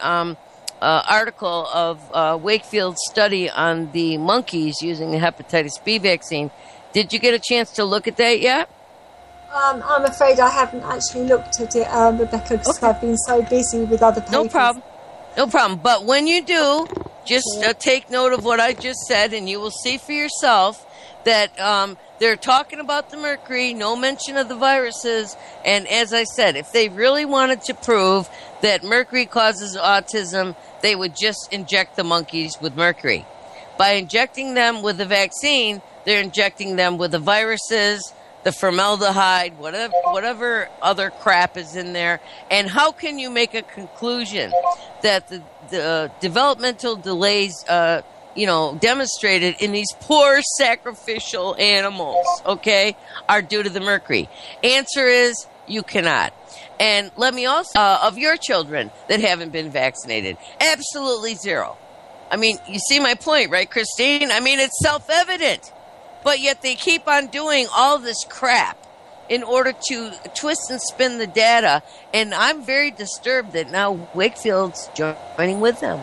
article of Wakefield's study on the monkeys using the hepatitis B vaccine. Did you get a chance to look at that yet? I'm afraid I haven't actually looked at it, Rebecca, because I've been so busy with other papers. No problem. But when you do, just take note of what I just said, and you will see for yourself that they're talking about the mercury, no mention of the viruses. And as I said, if they really wanted to prove that mercury causes autism, they would just inject the monkeys with mercury. By injecting them with the vaccine, they're injecting them with the viruses, the formaldehyde, whatever other crap is in there. And how can you make a conclusion that the developmental delays, demonstrated in these poor sacrificial animals, okay, are due to the mercury? Answer is you cannot. And let me also, of your children that haven't been vaccinated, absolutely zero. I mean, you see my point, right, Christine? I mean, it's self-evident. But yet they keep on doing all this crap in order to twist and spin the data. And I'm very disturbed that now Wakefield's joining with them.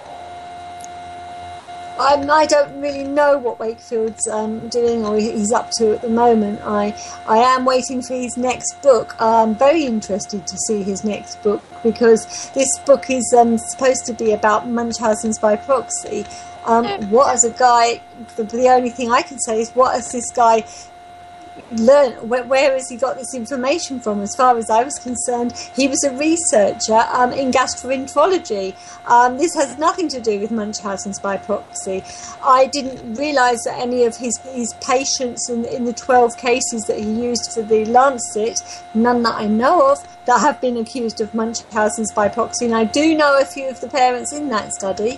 I don't really know what Wakefield's doing or he's up to at the moment. I am waiting for his next book. I'm very interested to see his next book because this book is supposed to be about Munchausen's by proxy. What has a guy, the only thing I can say is what has this guy learned, where has he got this information from? As far as I was concerned, he was a researcher in gastroenterology. This has nothing to do with Munchausen's by proxy. I didn't realise that any of his patients in the 12 cases that he used for the Lancet, none that I know of, that have been accused of Munchausen's by proxy, and I do know a few of the parents in that study.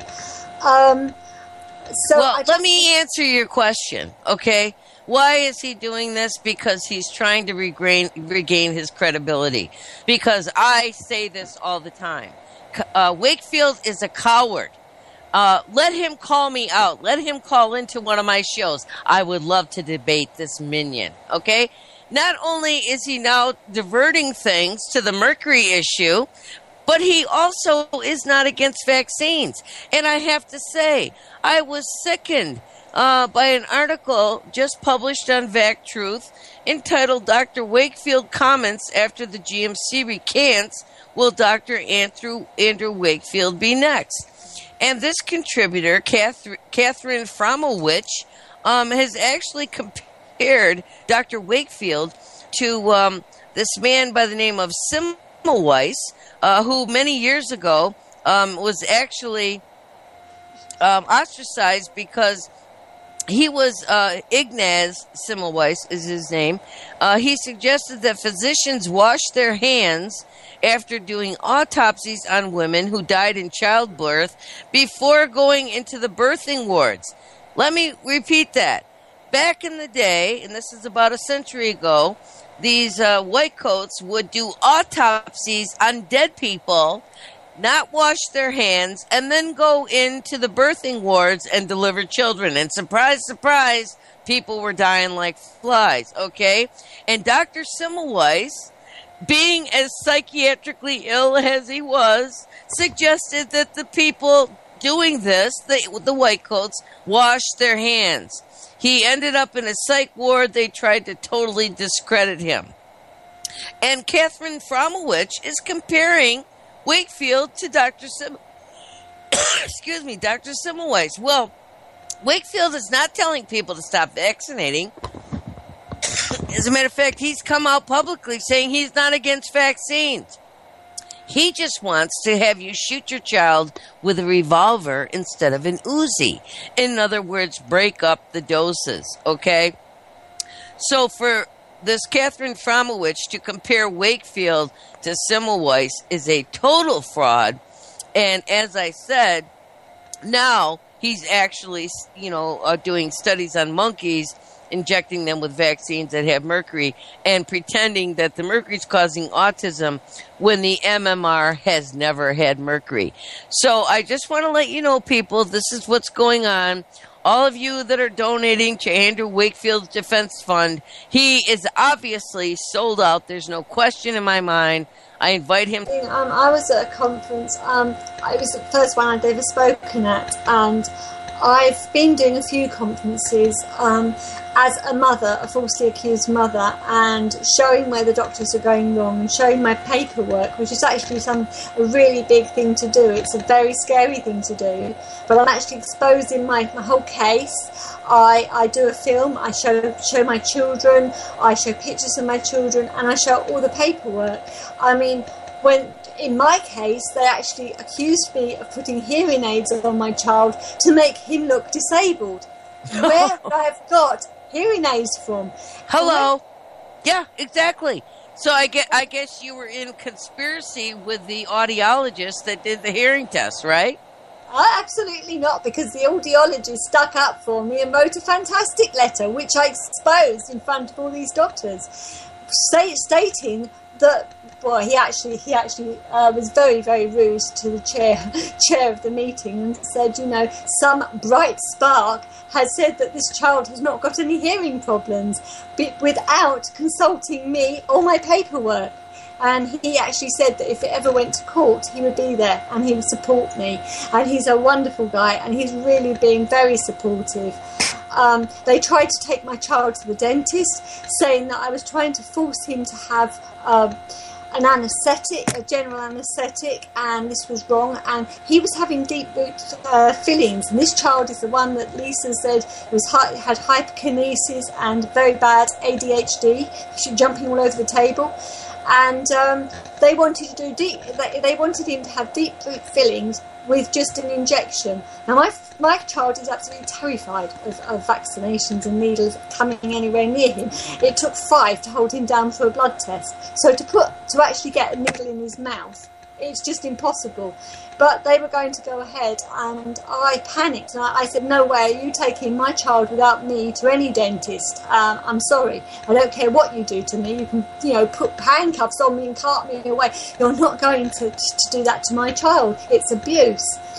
Let me answer your question, okay? Why is he doing this? Because he's trying to regain his credibility. Because I say this all the time. Wakefield is a coward. Let him call me out. Let him call into one of my shows. I would love to debate this minion, okay? Not only is he now diverting things to the mercury issue, but he also is not against vaccines. And I have to say, I was sickened by an article just published on Vac Truth entitled Dr. Wakefield Comments After the GMC Recants, Will Dr. Andrew Wakefield Be Next? And this contributor, Catherine Fromowich, has actually compared Dr. Wakefield to this man by the name of Semmelweis, who many years ago was actually ostracized because he was Ignaz Semmelweis is his name. He suggested that physicians wash their hands after doing autopsies on women who died in childbirth before going into the birthing wards. Let me repeat that. Back in the day, and this is about a century ago, these white coats would do autopsies on dead people, not wash their hands, and then go into the birthing wards and deliver children. And surprise, surprise, people were dying like flies, okay? And Dr. Semmelweis, being as psychiatrically ill as he was, suggested that the people doing this, the white coats, wash their hands. He ended up in a psych ward. They tried to totally discredit him. And Catherine Fromowich is comparing Wakefield to Dr. Semmelweis. Well, Wakefield is not telling people to stop vaccinating. As a matter of fact, he's come out publicly saying he's not against vaccines. He just wants to have you shoot your child with a revolver instead of an Uzi. In other words, break up the doses, okay? So for this Catherine Fromowich to compare Wakefield to Semmelweis is a total fraud. And as I said, now he's actually, doing studies on monkeys, injecting them with vaccines that have mercury and pretending that the mercury is causing autism when the MMR has never had mercury. So I just want to let you know, people, this is what's going on. All of you that are donating to Andrew Wakefield's Defense Fund, he is obviously sold out. There's no question in my mind. I invite him. I was at a conference. It was the first one I'd ever spoken at, and I've been doing a few conferences as a mother, a falsely accused mother, and showing where the doctors are going wrong and showing my paperwork, which is actually a really big thing to do. It's a very scary thing to do, but I'm actually exposing my whole case. I do a film, I show my children, I show pictures of my children, and I show all the paperwork. I mean, in my case, they actually accused me of putting hearing aids on my child to make him look disabled. Where have I got hearing aids from? Hello. Yeah, exactly. So I guess you were in conspiracy with the audiologist that did the hearing test, right? Absolutely not, because the audiologist stuck up for me and wrote a fantastic letter, which I exposed in front of all these doctors, stating that, well, he actually was very, very rude to the chair of the meeting, and said, some bright spark has said that this child has not got any hearing problems, without consulting me or my paperwork. And he actually said that if it ever went to court, he would be there and he would support me. And he's a wonderful guy, and he's really being very supportive. They tried to take my child to the dentist, saying that I was trying to force him to have an anaesthetic, a general anaesthetic, and this was wrong. And he was having deep root fillings, and this child is the one that Lisa said had hyperkinesis and very bad ADHD, jumping all over the table. And they wanted him to have deep root fillings with just an injection. Now, my child is absolutely terrified of vaccinations and needles coming anywhere near him. It took 5 to hold him down for a blood test. So to actually get a needle in his mouth, it's just impossible. But they were going to go ahead, and I panicked, and I said, no way are you taking my child without me to any dentist. I'm sorry. I don't care what you do to me. You can, put handcuffs on me and cart me away. You're not going to do that to my child. It's abuse.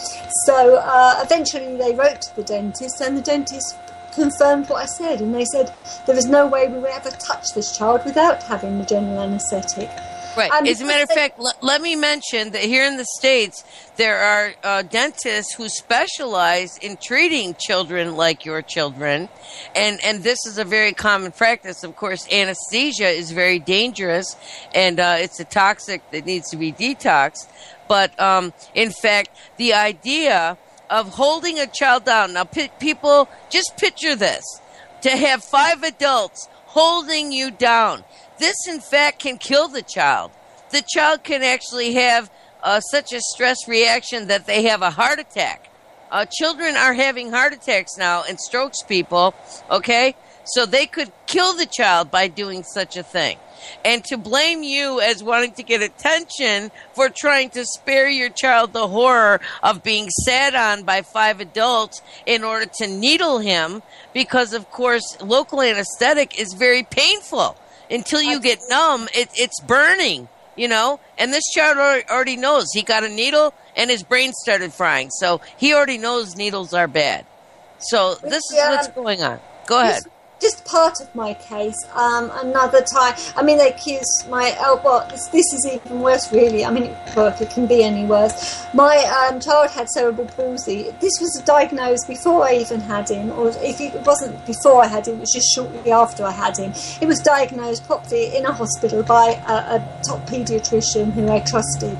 So eventually they wrote to the dentist, and the dentist confirmed what I said, and they said there was no way we would ever touch this child without having the general anaesthetic. Right. As a matter of fact, let me mention that here in the States, there are dentists who specialize in treating children like your children, and this is a very common practice. Of course, anesthesia is very dangerous, and it's a toxic that needs to be detoxed. But in fact, the idea of holding a child down, now people, just picture this, to have 5 adults holding you down. This, in fact, can kill the child. The child can actually have such a stress reaction that they have a heart attack. Children are having heart attacks now and strokes, people, okay? So they could kill the child by doing such a thing. And to blame you as wanting to get attention for trying to spare your child the horror of being sat on by 5 adults in order to needle him, because, of course, local anesthetic is very painful. Until you get numb, it's burning, and this child already knows. He got a needle and his brain started frying. So he already knows needles are bad. So this is what's going on. Go ahead. Just part of my case. Another time, they accused my this is even worse, really. It can be any worse. My child had cerebral palsy. This was diagnosed before I even had him, or if it wasn't before I had him, it was just shortly after I had him. It was diagnosed properly in a hospital by a top paediatrician who I trusted,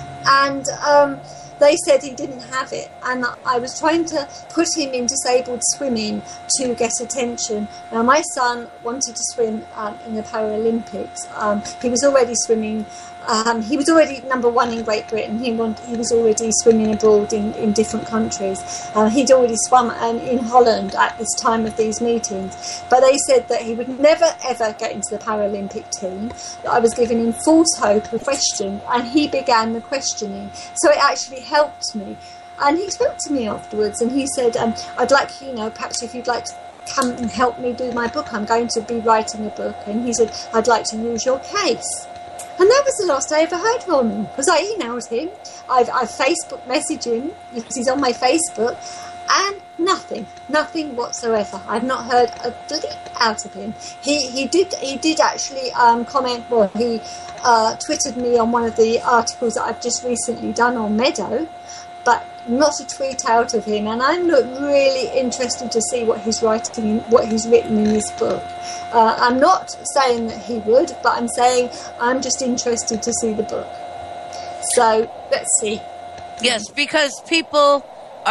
and they said he didn't have it, and I was trying to put him in disabled swimming to get attention. Now, my son wanted to swim in the Paralympics. He was already swimming. He was already number 1 in Great Britain. He was already swimming abroad in different countries. He'd already swum in Holland at this time of these meetings. But they said that he would never, ever get into the Paralympic team. I was giving him false hope of question, and he began the questioning. So it actually helped me. And he spoke to me afterwards, and he said, I'd like, perhaps if you'd like to come and help me do my book, I'm going to be writing a book. And he said, I'd like to use your case. And that was the last I ever heard from him, because I emailed him, I've Facebook messaged him, because he's on my Facebook, and nothing whatsoever. I've not heard a bleep out of him. He did actually comment, he twittered me on one of the articles that I've just recently done on Meadow, but not a tweet out of him, and I'm really interested to see what he's writing, what he's written in this book. I'm not saying that he would, but I'm saying I'm just interested to see the book. So let's see. Yes, because people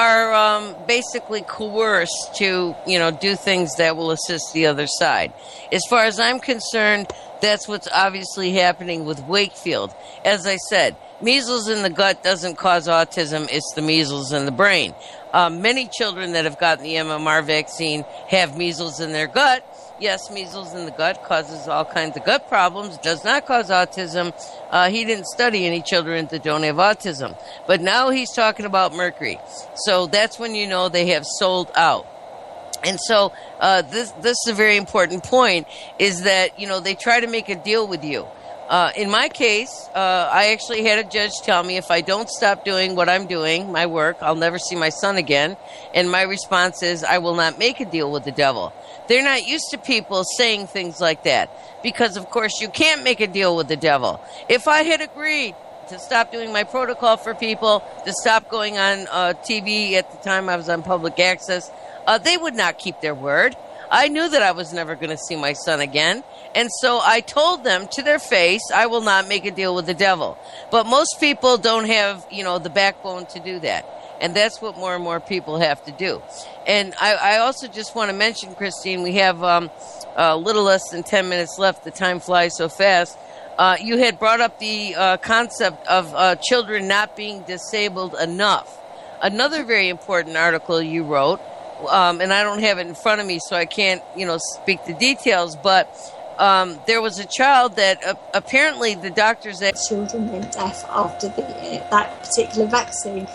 are basically coerced to, do things that will assist the other side. As far as I'm concerned, that's what's obviously happening with Wakefield. As I said, measles in the gut doesn't cause autism, it's the measles in the brain. Many children that have gotten the MMR vaccine have measles in their gut. Yes, measles in the gut causes all kinds of gut problems, does not cause autism. He didn't study any children that don't have autism. But now he's talking about mercury. So that's when you know they have sold out. And so this is a very important point, is that, they try to make a deal with you. In my case, I actually had a judge tell me if I don't stop doing what I'm doing, my work, I'll never see my son again. And my response is, I will not make a deal with the devil. They're not used to people saying things like that because, of course, you can't make a deal with the devil. If I had agreed to stop doing my protocol for people, to stop going on TV at the time I was on public access, they would not keep their word. I knew that I was never going to see my son again. And so I told them to their face, I will not make a deal with the devil. But most people don't have, the backbone to do that. And that's what more and more people have to do. And I also just want to mention, Christine, we have a little less than 10 minutes left. The time flies so fast. You had brought up the concept of children not being disabled enough. Another very important article you wrote, and I don't have it in front of me, so I can't, speak the details, but there was a child that apparently the doctors... Children went deaf after that particular vaccine.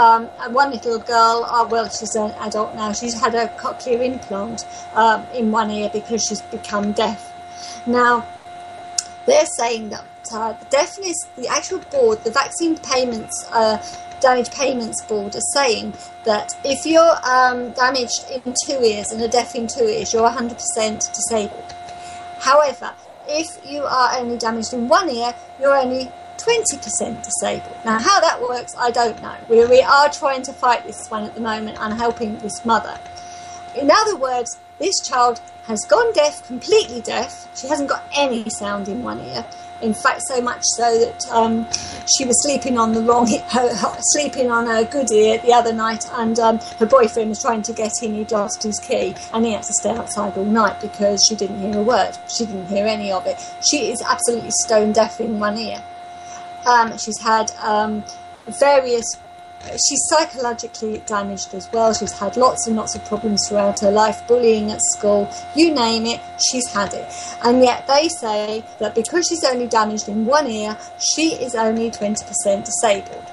One little girl, she's an adult now, she's had a cochlear implant in one ear because she's become deaf. Now, they're saying that the deafness, the actual board, the vaccine payments... Damage Payments Board are saying that if you're damaged in 2 ears and are deaf in 2 ears, you're 100% disabled. However, if you are only damaged in 1 ear, you're only 20% disabled. Now, how that works, I don't know. We are trying to fight this one at the moment and helping this mother. In other words, this child has gone deaf, completely deaf. She hasn't got any sound in 1 ear. In fact, so much so that she was sleeping on sleeping on her good ear the other night, and her boyfriend was trying to get in. He'd lost his key, and he had to stay outside all night because she didn't hear a word. She didn't hear any of it. She is absolutely stone deaf in 1 ear. She's had various... She's psychologically damaged as well. She's had lots and lots of problems throughout her life, bullying at school, you name it, she's had it. And yet they say that because she's only damaged in 1 ear, she is only 20% disabled.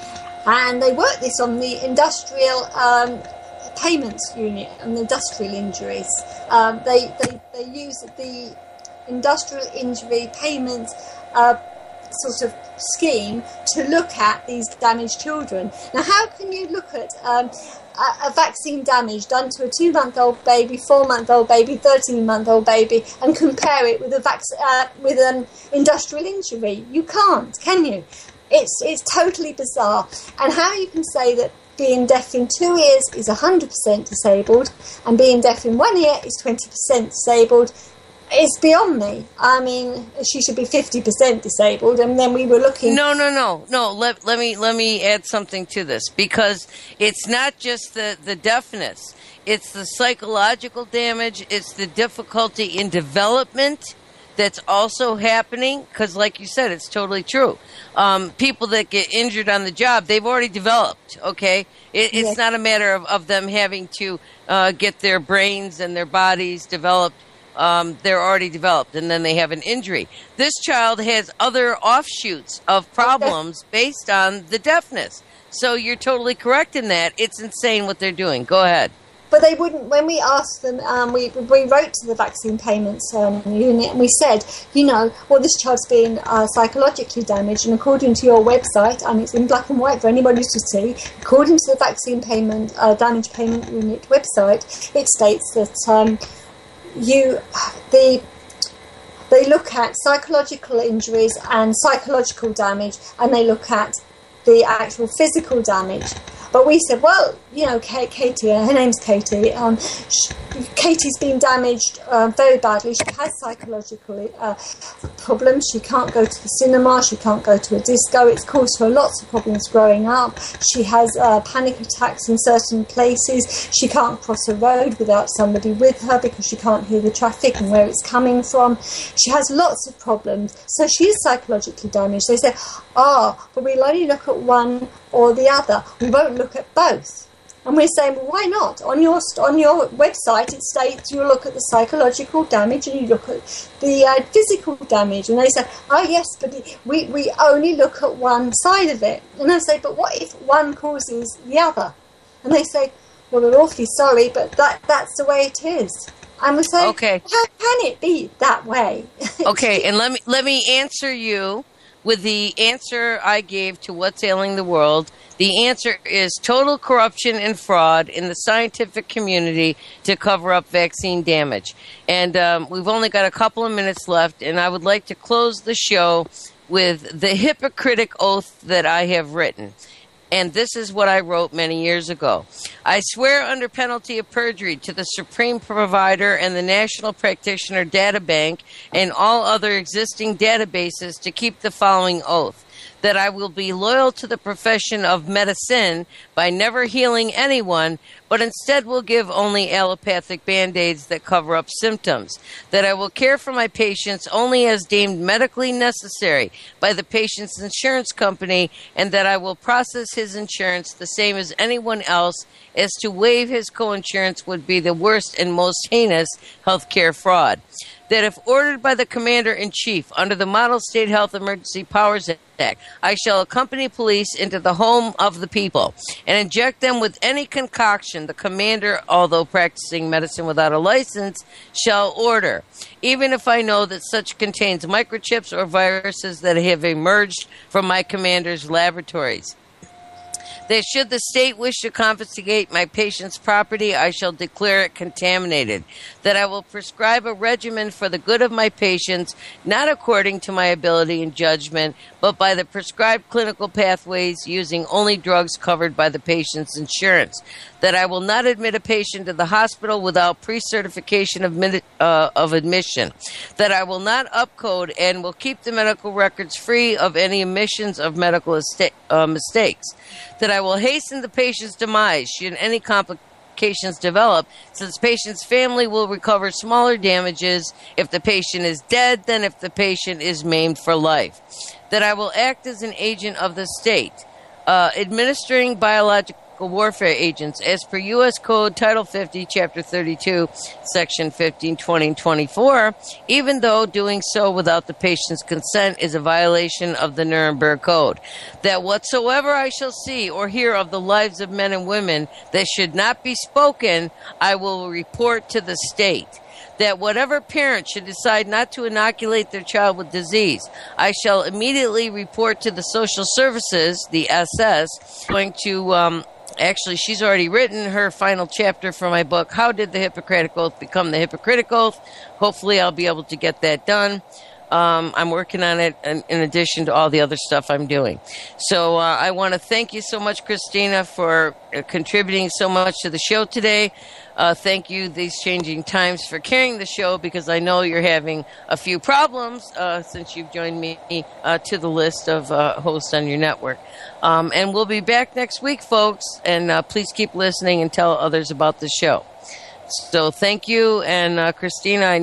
And they work this on the industrial payments unit and the industrial injuries. They use the industrial injury payments sort of scheme to look at these damaged children. Now, how can you look at a vaccine damage done to a 2-month-old baby, 4-month-old baby, 13-month-old baby, and compare it with with an industrial injury? You can't, can you? It's totally bizarre. And how you can say that being deaf in 2 ears is 100% disabled and being deaf in 1 ear is 20% disabled, it's beyond me. I mean, she should be 50% disabled, and then we were looking... No. Let me add something to this, because it's not just the deafness. It's the psychological damage. It's the difficulty in development that's also happening, because like you said, it's totally true. People that get injured on the job, they've already developed, okay? It's not a matter of them having to get their brains and their bodies developed. They're already developed, and then they have an injury. This child has other offshoots of problems based on the deafness. So you're totally correct in that. It's insane what they're doing. Go ahead. But they wouldn't, when we asked them, we wrote to the vaccine payments unit, and we said, this child's been psychologically damaged, and according to your website, and it's in black and white for anybody to see, according to the vaccine payment damage payment unit website, it states that they look at psychological injuries and psychological damage, and they look at the actual physical damage. But we said, well, you know, Katie, her name's Katie, Katie's been damaged very badly. She has psychological problems. She can't go to the cinema. She can't go to a disco. It's caused her lots of problems growing up. She has panic attacks in certain places. She can't cross a road without somebody with her because she can't hear the traffic and where it's coming from. She has lots of problems. So she is psychologically damaged. They say, but we'll only look at one or the other. We won't look at both. And we're saying, well, why not? On your website, it states you look at the psychological damage and you look at the physical damage. And they say, yes, but we only look at one side of it. And I say, but what if one causes the other? And they say, well, we're awfully sorry, but that's the way it is. And we say, okay, how can it be that way? Okay, and let me answer you with the answer I gave to What's Ailing the World. The answer is total corruption and fraud in the scientific community to cover up vaccine damage. And we've only got a couple of minutes left, and I would like to close the show with the Hippocratic Oath that I have written. And this is what I wrote many years ago. I swear under penalty of perjury to the Supreme Provider and the National Practitioner Data Bank and all other existing databases to keep the following oath. That I will be loyal to the profession of medicine by never healing anyone, but instead will give only allopathic Band-Aids that cover up symptoms. That I will care for my patients only as deemed medically necessary by the patient's insurance company, and that I will process his insurance the same as anyone else, as to waive his coinsurance would be the worst and most heinous healthcare fraud. That if ordered by the Commander-in-Chief under the Model State Health Emergency Powers Act, I shall accompany police into the home of the people and inject them with any concoction the Commander, although practicing medicine without a license, shall order, even if I know that such contains microchips or viruses that have emerged from my Commander's laboratories. That should the state wish to confiscate my patient's property, I shall declare it contaminated. That I will prescribe a regimen for the good of my patients, not according to my ability and judgment, but by the prescribed clinical pathways, using only drugs covered by the patient's insurance. That I will not admit a patient to the hospital without pre-certification of admission. That I will not upcode and will keep the medical records free of any omissions of medical mistakes. That I will hasten the patient's demise should any complications develop, since patient's family will recover smaller damages if the patient is dead than if the patient is maimed for life. That I will act as an agent of the state, administering biological warfare agents as per U.S. Code Title 50, Chapter 32, Section 15, 20, and 24, even though doing so without the patient's consent is a violation of the Nuremberg Code. That whatsoever I shall see or hear of the lives of men and women that should not be spoken, I will report to the state. That whatever parent should decide not to inoculate their child with disease, I shall immediately report to the social services, the SS, going to... Actually, she's already written her final chapter for my book, How Did the Hippocratic Oath Become the Hippocratic Oath? Hopefully I'll be able to get that done. I'm working on it in addition to all the other stuff I'm doing. So I want to thank you so much, Christina, for contributing so much to the show today. Thank you, These Changing Times, for carrying the show, because I know you're having a few problems since you've joined me to the list of hosts on your network. And we'll be back next week, folks, and please keep listening and tell others about the show. So thank you, and Christina, I